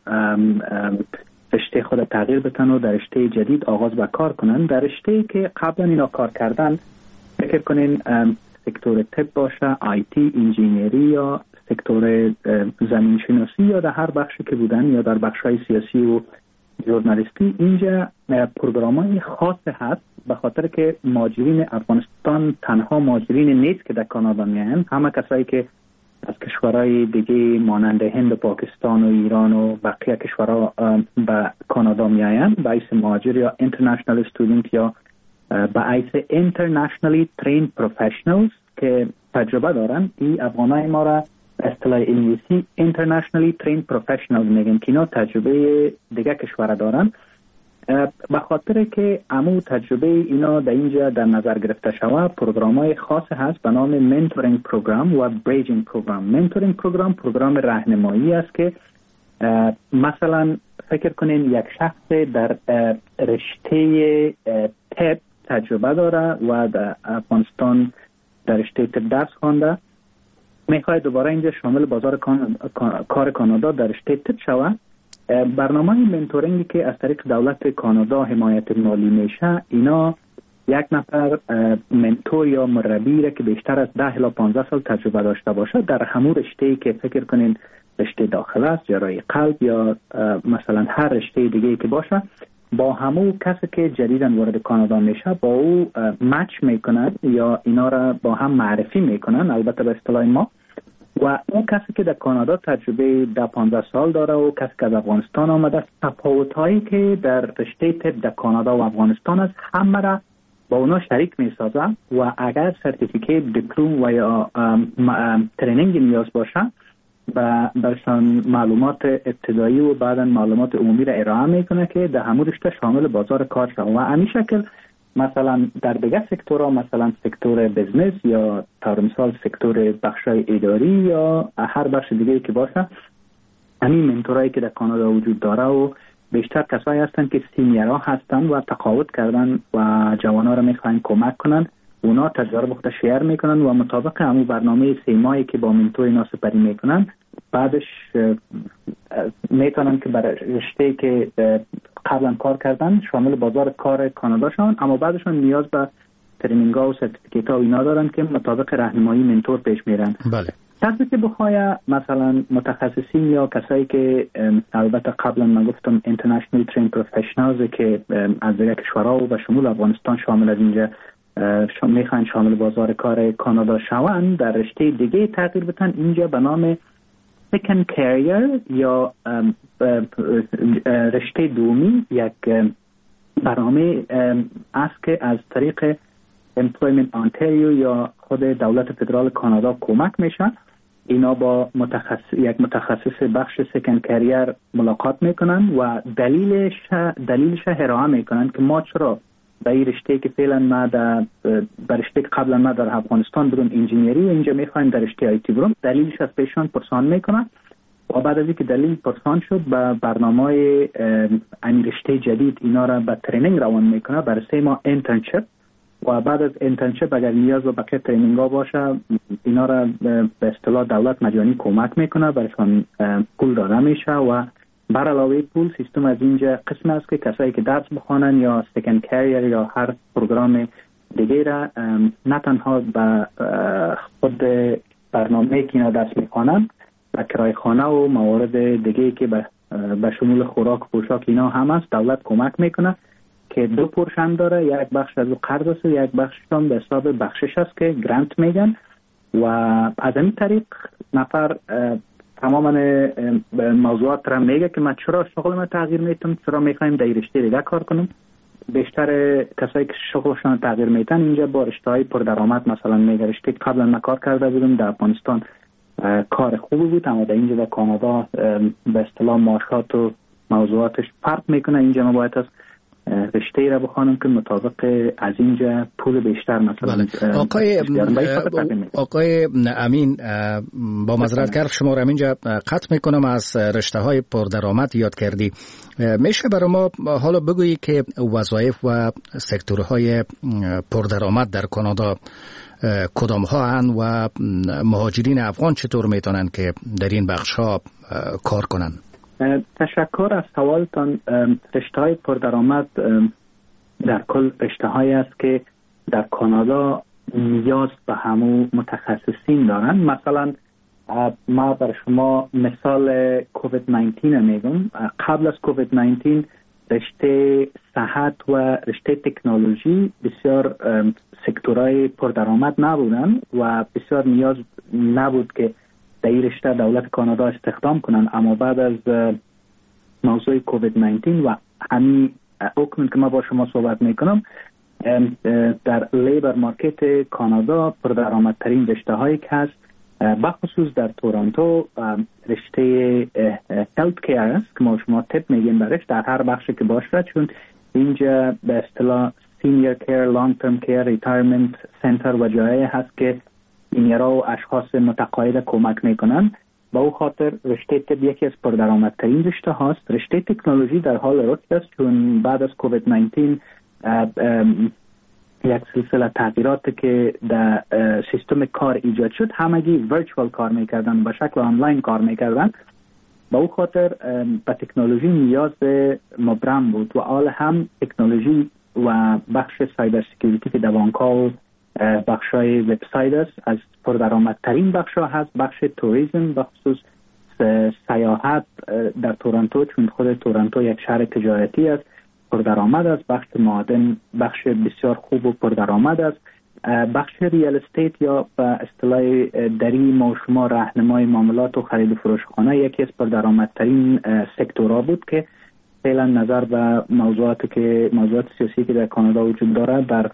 رشته خود تغییر بتن و در رشته جدید آغاز به کار کنن. در رشته که قبلا اینا کار کردن فکر کنین سکتور طب باشه، آیتی، انجینیری یا سکتور زمین شناسی یا در هر بخشی که بودن یا در بخش‌های سیاسی و ژورنالیستی، اینجا پروگرام‌های خاص هست به خاطر که مهاجرین افغانستان تنها مهاجرین نیست که در کانادا میان، همه کسایی که از کشورهای دیگه مانند هند و پاکستان و ایران و بقیه کشورها به کانادا میآیند به حیث مهاجر یا اینترنشنال استودنت یا به حیث internationally trained professionals که تجربه دارن. این افغانای ما را اصطلاح انگلیسی internationally trained professionals میگن که اینا تجربه دیگه کشور دارن. به خاطر که عمو تجربه اینا در اینجا در نظر گرفته شود، پروگرام‌های خاص هست به نام منتورینگ پروگرام و بریجینگ پروگرام. منتورینگ پروگرام راهنمایی است که مثلا فکر کنین یک شخص در رشته طب تجربه داره و در افغانستان در رشته طب درس خوانده، میخواد دوباره اینجا شامل بازار کار کانادا در رشته طب شود. برنامه منتورینگی که از طریق دولت کانادا حمایت مالی میشه، اینا یک نفر منتور یا مربی را که بیشتر از 10 الی 15 سال تجربه داشته باشه در همون رشته‌ای که فکر کنین رشته داخله است، جراحی قلب یا مثلا هر رشته دیگه‌ای که باشه، با همون کسی که جدیداً وارد کانادا میشه با او مچ میکنن یا اینا را با هم معرفی میکنن، البته به اصطلاح ما. و اون کسی که در کانادا تجربه 10-15 سال داره و کسی که از افغانستان آمده، تفاوت‌هایی که در رشته طب در کانادا و افغانستان است همه را با اونا شریک میسازه و اگر سرتیفیکیت، دیپلم و یا ترینینگ نیاز باشه و برشان معلومات ابتدایی و بعدا معلومات عمومی را ارائه میکنه که در همون رشته شامل بازار کار شود. و همین شکل مثلا در دیگه سکتورها، مثلا سکتور بزنس یا طور مثال سکتور بخشای اداری یا هر بخش دیگه که باشه، همین منتورایی که در کانادا وجود داره و بیشتر کسایی هستن که سینیرها هستن و تقاعد کردن و جوانا را میخواین کمک کنن، اونا تجربه خود شیر میکنن و مطابق همون برنامه 3 ماهی که با منتور اینا سپری میکنن، بعدش میتونن که برای رشته که قبلا کار کردن شامل بازار کار کانادا شون، اما بعدشون نیاز به ترینینگ ها و سرتیفیکیت ها اینا دارن که مطابق راهنمایی منتور پیش میرن. بله. کسی که بخواه مثلا متخصصین یا کسایی که البته قبلا من گفتم international trained professionals که از دیگه کشورها و شمول افغانستان شامل از اینجا میخوان شامل بازار کار کانادا شوند، در رشته دیگه تغییر بدن، اینجا به نام second career یا رشته دومی یک برنامه است که از طریق Employment Ontario یا خود دولت فدرال کانادا کمک میشه اینا با یک متخصص بخش سکند کریر ملاقات میکنن و دلیلش ارائه میکنن که ما چرا به این رشته که فعلا ما در رشته قبلا ما در افغانستان بودم انجینیری و اینجا میخوایم در رشته آیتی برم، دلیلش از پیشان پرسان میکنن و بعد از اینکه دلیل پرسان شد به برنامه این رشته جدید اینا را به ترینینگ روان میکنه برای 3 ماه انترنشیپ و بعد از انترنشیپ اگر نیاز و بقیه ترینینگ ها باشه اینا را به اصطلاح دولت مجانی کمک میکنه، برایشان پول داده میشه و بر علاوه پول سیستم از اینجا قسم است که کسایی که درس بخوانن یا سکند کریر یا هر پروگرام دیگه را نه تنها به خود برنامه که اینا درس میخوانن و کرای خانه و موارد دیگه که به شمول خوراک و پوشاک اینا هم است، دولت کمک میکنه که 2 پورشن داره، یک بخش از قرض است و یک بخششان به حساب بخشش است که گرانت میگن و از این طریق نفر تماما موضوعات را میگه که من چرا شغلم تغییر میتم، چرا میخوایم در رشته دیگه کار کنم. بیشتر کسایی که شغلشان تغییر میتن اینجا با رشته‌های پردرآمد مثلا میگه رشته قبلا من کار کرده بودم در افغانستان کار خوبی بود، اما در اینجا در کانادا به اصطلاح معاشات و موضوعاتش فرق میکنه. اینجا ما باید از رشته را بخوانم که مطابق از اینجا پول بیشتر مثلا. آقای امین، با معذرت کار شما را اینجا قطع میکنم، از رشته های پردرآمد یاد کردی. میشه برای ما حالا بگویی که وظایف و سکتورهای پردرآمد در کانادا کدام ها هستند و مهاجرین افغان چطور میتونن که در این بخش ها کار کنن؟ تشکر از سوالتان. رشته‌های پردرآمد در کل رشته‌هایی است که در کانادا نیاز به همو متخصصین دارن. مثلا ما برای شما مثال کووید 19 میگم. قبل از کووید 19 رشته صحت و رشته تکنولوژی بسیار سکتورهای پردرآمد نبودن و بسیار نیاز نبود که در این رشته دولت کانادا استخدام کنن، اما بعد از موضوع کووید 19 و همین حکم که ما با شما صحبت میکنم در لیبر مارکت کانادا پردرآمدترین رشته هایی که هست بخصوص در تورنتو رشته هلت کیر است که ما شما تپ میگیم برش در هر بخشی که باشه، چون اینجا به اصطلاح سینیر کیر، لانگ ترم کیر، ریتایرمنت سنتر و جایی هست که اینیرا و اشخاص متقاعد کمک میکنن. با او خاطر رشته طب یکی از پردرآمدترین رشته هاست. رشته تکنولوژی در حال رشد است، چون بعد از کووید 19 یک سلسله تغییرات که در سیستم کار ایجاد شد، همگی ورچوال کار میکردن، به شکل آنلاین کار میکردن. با او خاطر به تکنولوژی نیاز مبرم بود و حال هم تکنولوژی و بخش سایبر سکیوریتی که در بانک‌ها و بخشای وبسایت است از پردرآمدترین بخش‌ها هست. بخش توریسم بخصوص سیاحت در تورنتو، چون خود تورنتو یک شهر تجارتی است، پردرآمد است. بخش معادن بخش بسیار خوب و پردرآمد است. بخش ریال استیت یا به اصطلاح دری ما شما راهنمای معاملات و خرید و فروش خانه یکی از پردرآمدترین سکتورها بود که فعلا نظر به موضوعات سیاسی که در کانادا وجود داره در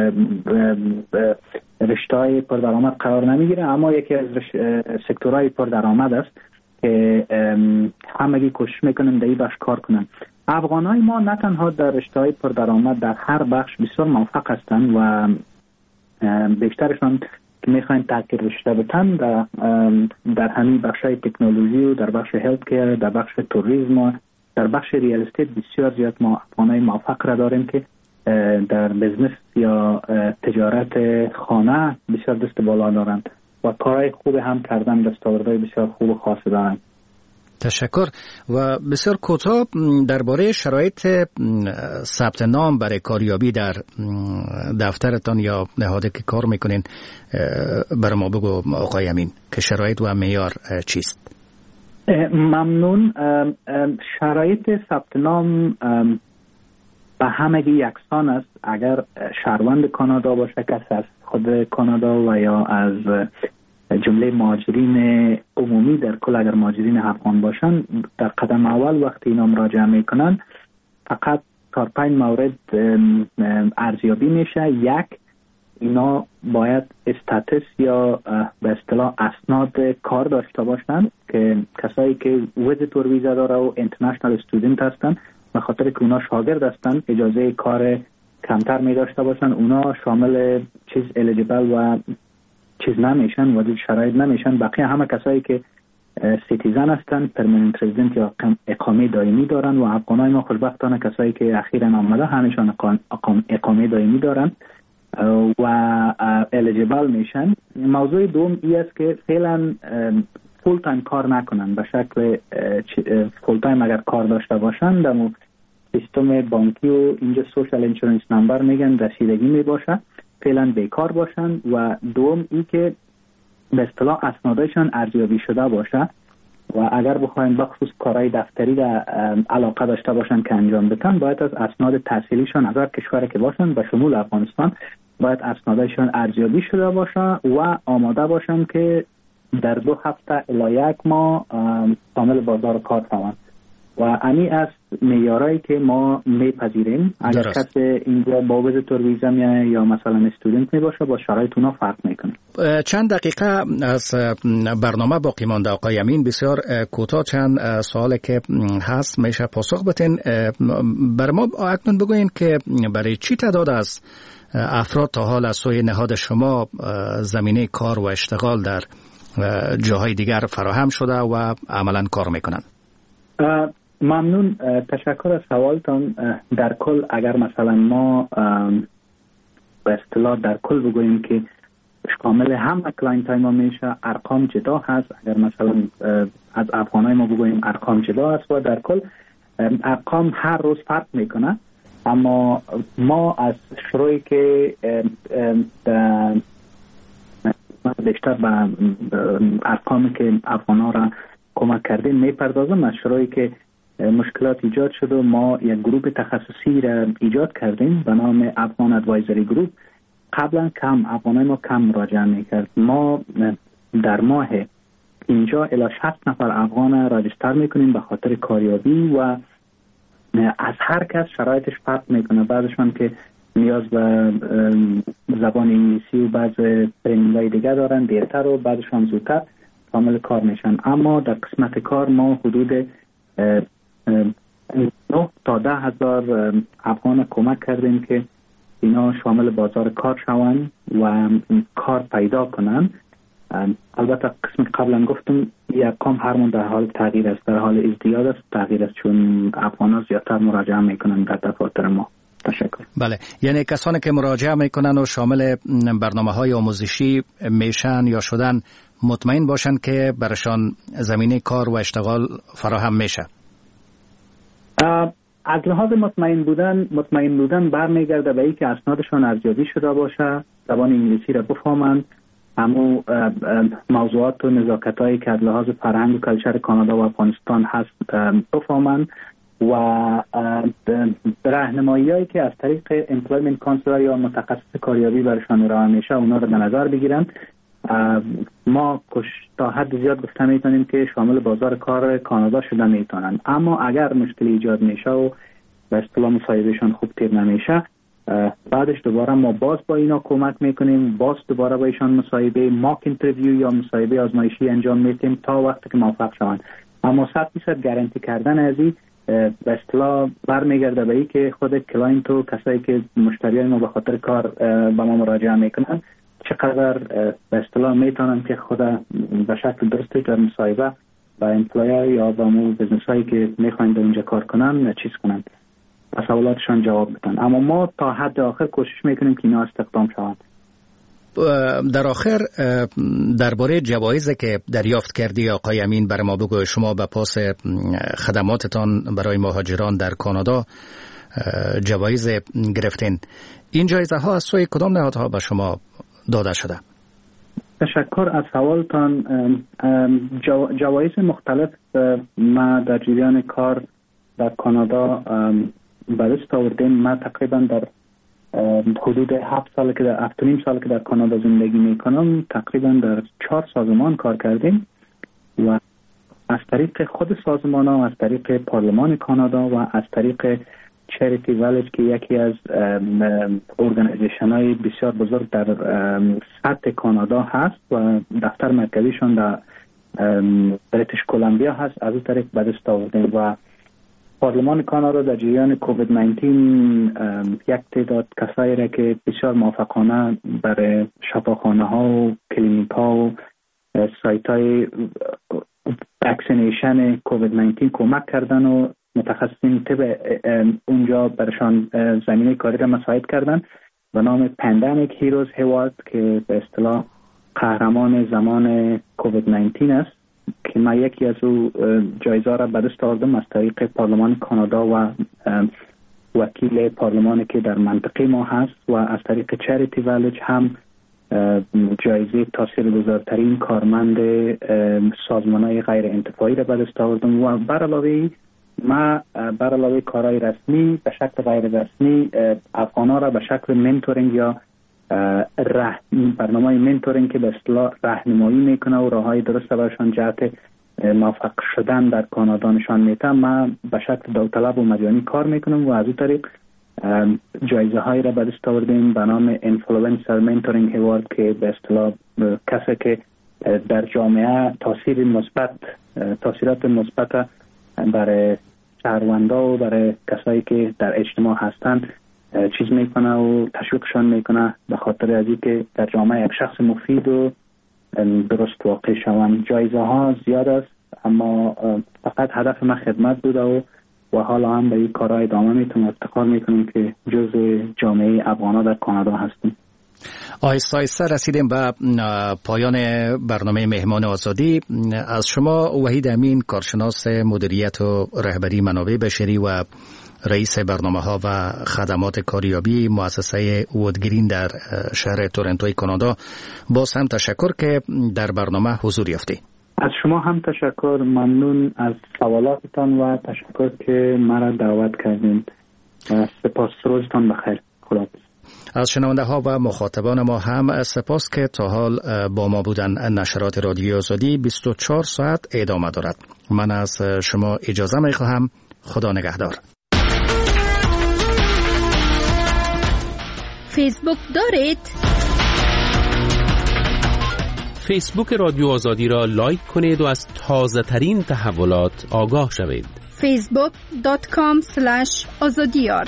رشته‌های پردرآمد قرار نمیگیره، اما یکی از سکتورهای پردرآمد است که همگی کوشش میکنن در این بخش کار کنن. افغانای ما نه تنها در رشته‌های پردرآمد در هر بخش بسیار موفق هستند و بیشترشان که میخواین تغییر رشته بتن در همین بخش‌های تکنولوژی و در بخش هلت کیر، در بخش توریسم و در بخش ریال استیت بسیار زیاد ما افغانای موفق را داریم که در بزنس یا تجارت خانه بسیار دست بالا دارند و کارهای خوب هم کردن، دستاوردهای بسیار خوب و خاص دارند. تشکر. و بسیار کوتاه درباره شرایط ثبت نام برای کاریابی در دفترتان یا نهادی که کار میکنین برای ما بگو آقای امین که شرایط و معیار چیست؟ ممنون. شرایط ثبت نام به همگی یکسان است. اگر شهروند کانادا باشه، کس از خود کانادا و یا از جمله مهاجرین عمومی در کل، اگر مهاجرین افغان باشن در قدم اول وقتی اینا مراجعه میکنن فقط 4-5 مورد ارزیابی میشه. یک، اینا باید استاتس یا به اصطلاح اسناد کار داشته باشن که کسایی که ویزیتور ویزا داره و اینترنشنال استودنت هستن، به خاطر که اونا شاگرد هستن اجازه کار کمتر می داشته باشن، اونا شامل چیز الیجیبل و چیز نمیشن و شرایط نمیشن. بقیه همه کسایی که سیتیزن هستن، پرمننت رزیدنت یا اقامه دائمی دارن و افغانای ما خوشبختانه کسایی که اخیراً آمده همشون اقامه دائمی دارن و الیجیبل میشن. موضوع دوم ای است که فعلا فول تایم کار نکنن، به شکل فول تایم اگر کار داشته باشن در سیستم بانکی و اینجا سوشال انشورنس نمبر میگن رسیدگی میباشه، فعلا بیکار باشن. و دوم ای که به اصطلاح اسنادشان ارزیابی شده باشه و اگر بخواین بخصوص کارهای دفتری را علاقه داشته باشن که انجام بدن، باید از اسناد تحصیلیشان از هر کشوری که باشن به شمول افغانستان باید اسنادشان ارزیابی شده باشه و آماده باشن که در 2 هفته الی 1 ماه کامل بازار کار شوند. و امی از معیارایی که ما میپذیریم. اگر کسی اینجا با ویزیتور ویزا میایه یا مثلا استودنت میباشه با شرایط اونا فرق میکنه. چند دقیقه از برنامه باقی مانده آقای امین، بسیار کوتاه چند سوالی که هست میشه پاسخ بدین. بر ما اکنون بگوین که برای چی تعداد از افراد تا حال از سوی نهاد شما زمینه کار و اشتغال در جاهای دیگر فراهم شده و عملا کار میکنن؟ ممنون، تشکر از سوالتان. در کل اگر مثلا ما به اصطلاح در کل بگوییم که شامل همه کلاینت های ما میشه، ارقام جدا هست. اگر مثلا از افغانای ما بگوییم ارقام جدا هست و در کل ارقام هر روز فرق میکنه. اما ما از شروعی که بیشتر به ارقامی که افغانا را کمک کردیم میپردازم. از شروعی که مشکلات ایجاد شد و ما یک گروه تخصصی را ایجاد کردیم به نام افغان ادوایزری گروپ. قبلا کم افغانای ما کم مراجعه میکرد. ما در ماه اینجا الی 60 نفر افغان راجستر میکنیم به خاطر کاریابی و از هر کس شرایطش فرق میکنه. بعضشون که نیاز به زبان انگلیسی و بعض ترینینگ‌های دیگه دارن دیرتر و بعضشون زودتر کامل کار میشن. اما در قسمت کار ما حدود 9 تا 10 هزار افغان کمک کردیم که اینا شامل بازار کار شوند و کار پیدا کنن. البته قسم قبلا گفتم این ارقام هرمون در حال تغییر است، در حال ازدیاد است، تغییر است، چون افغان زیادتر مراجعه میکنن در دفاتر ما. تشکر. بله، یعنی کسانی که مراجعه میکنن و شامل برنامه‌های آموزشی میشن یا شدن مطمئن باشن که برشان زمینه کار و اشتغال فراهم میشه. از لحاظ مطمئن بودن برمیگرده به اینکه اسنادشان ارزیابی شده باشه، زبان انگلیسی را بفهمند، اما موضوعات و نزاکت‌هایی که از لحاظ فرهنگ و کلچر کانادا و افغانستان هست بفهمند و راهنمایی‌هایی که از طریق امپلویمنت کانسلر یا متخصص کاریابی برشان ارائه میشه اونا رو به نظر بگیرن. ما تا حد زیاد گفته میتونیم که شامل بازار کار کانادا شده میتونن. اما اگر مشکل ایجاد میشه و به اصطلاح مصاحبهشون خوب تیر نمیشه، بعدش دوباره ما باز با اینا کمک میکنیم، باز دوباره با ایشان مصاحبه ماک اینترویو یا مصاحبه آزمایشی انجام میدیم تا وقتی که موفق شوند. اما 100% گارانتی کردن از این به اصطلاح برمیگرده به این که خود کلاینت و کسایی که مشتریان ما به خاطر کار به ما مراجعه میکنن چقدر به اصطلاح میتونن که خود به شکل درستی در مصاحبه با امپلایر یا با مو بزنس هایی که میخواین در اونجا کار کنن چیز کنن و سوالاتشان جواب بدن. اما ما تا حد آخر کوشش میکنیم که اینا استخدام شوند. در آخر درباره جوایزی که دریافت کردی آقای امین بر ما بگو. شما به پاس خدماتتان برای مهاجران در کانادا جوایز گرفتین. این جایزه ها از سوی کدام نهادها به شما داده شده؟ تشکر از سوالتان. جوایز مختلف ما در جریان کار در کانادا به دست آوردیم. ما تقریبا در حدود 7 سال که در 7.5 سال که در کانادا زندگی میکنم تقریبا در 4 سازمان کار کردیم و از طریق خود سازمان ها، از طریق پارلمان کانادا و از طریق چریتی ویلیج که یکی از ارگانیزیشن های بسیار بزرگ در سطح کانادا هست و دفتر مرکزیشون در بریتیش کلمبیا هست، از اون طریق به دست آوردیم و پارلمان کانادا در جریان کووید 19 یک تعداد کسایی را که بسیار موفقانه برای شفاخانه ها و کلینیک ها و سایت های واکسینیشن کووید 19 کمک کردن و متخصصین طب اونجا برشان زمینه کاری را مساعد کردن و نام پندمیک هیروز هیوارد که به اصطلاح قهرمان زمان کووید 19 است که من یکی از او جایزه را به دست آوردم از طریق پارلمان کانادا و وکیل پارلمانی که در منطقه ما هست و از طریق چریتی ویلیج هم جایزه تاثیرگذارترین کارمند سازمان‌های غیر انتفاعی را به دست آوردم و بر علاوه کارهای رسمی به شکل غیر رسمی افغان‌ها را به شکل منتورینگ یا برنامه منتورینگ که به اصطلاح راهنمایی میکنه و راههای درست براشان جهت موفق شدن در کانادا نشان میده. من به شکل داوطلب و مجانی کار میکنم و از این طریق جایزه هایی را به دست آوردیم به نام اینفلوئنسر منتورینگ هیوارد که به اصطلاح کسی که در جامعه تاثیرات مثبت برای شهروندا و برای کسایی که در اجتماع هستند چیز میکنه و تشویقشان میکنه به خاطر از اینکه در جامعه یک شخص مفید و درست واقع شوند. جایزه ها زیاد است اما فقط هدف من خدمت بوده و حالا هم به این کارهای ادامه میتونم افتخار میکنم که جزء جامعه افغانا در کانادا هستیم. آهسته آهسته رسیدیم به پایان برنامه مهمان آزادی. از شما وحید امین، کارشناس مدیریت و رهبری منابع بشری و رئیس برنامه‌ها و خدمات کاریابی مؤسسه وودگرین در شهر تورنتوی کانادا، باز هم تشکر که در برنامه حضور یافتی. از شما هم تشکر، ممنون از سوالاتتان و تشکر که مرا دعوت کردین. سپاس، روزتان بخیر. خداحافظ. از شنونده ها و مخاطبان ما هم سپاس که تا حال با ما بودن. نشرات رادیو آزادی 24 ساعت ادامه دارد. من از شما اجازه می خواهم. خدا نگهدار. فیسبوک دارید؟ فیسبوک رادیو آزادی را لایک کنید و از تازه ترین تحولات آگاه شوید. facebook.com/azadiyar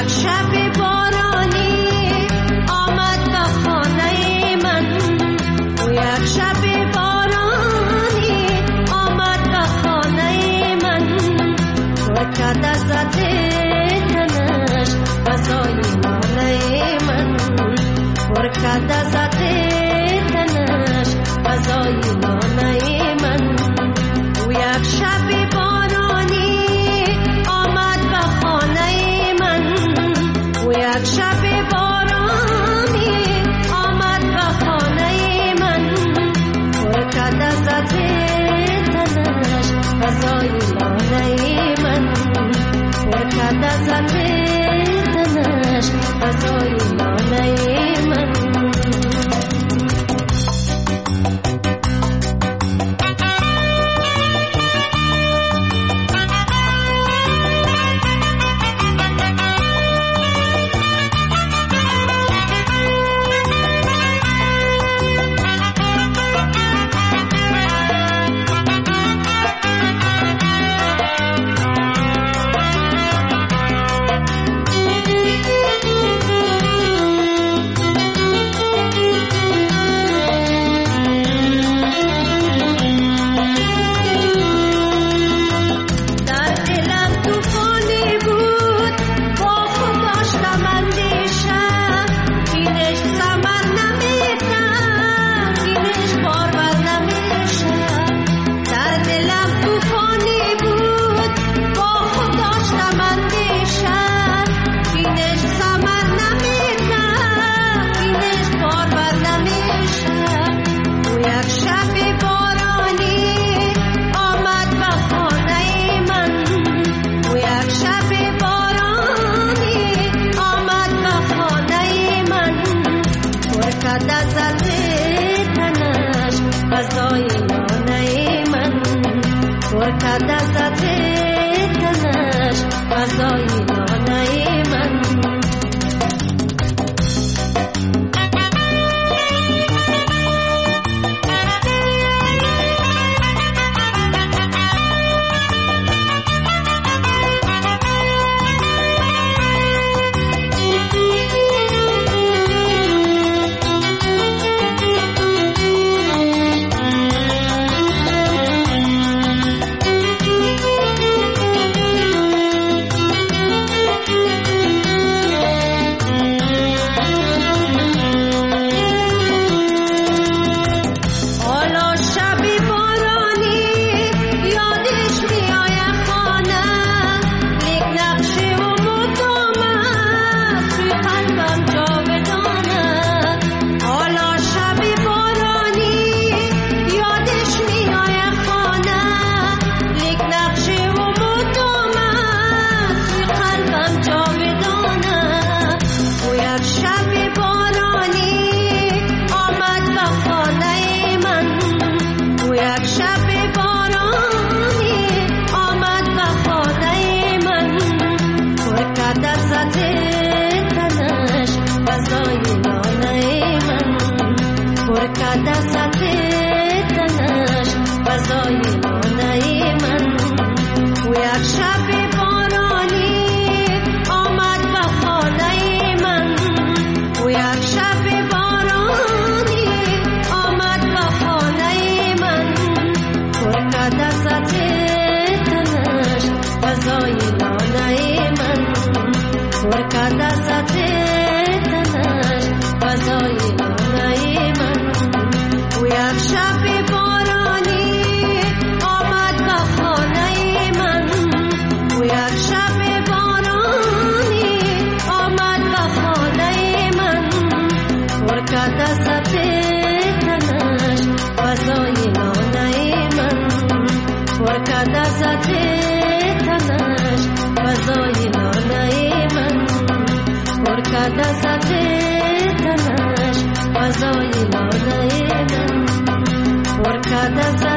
That's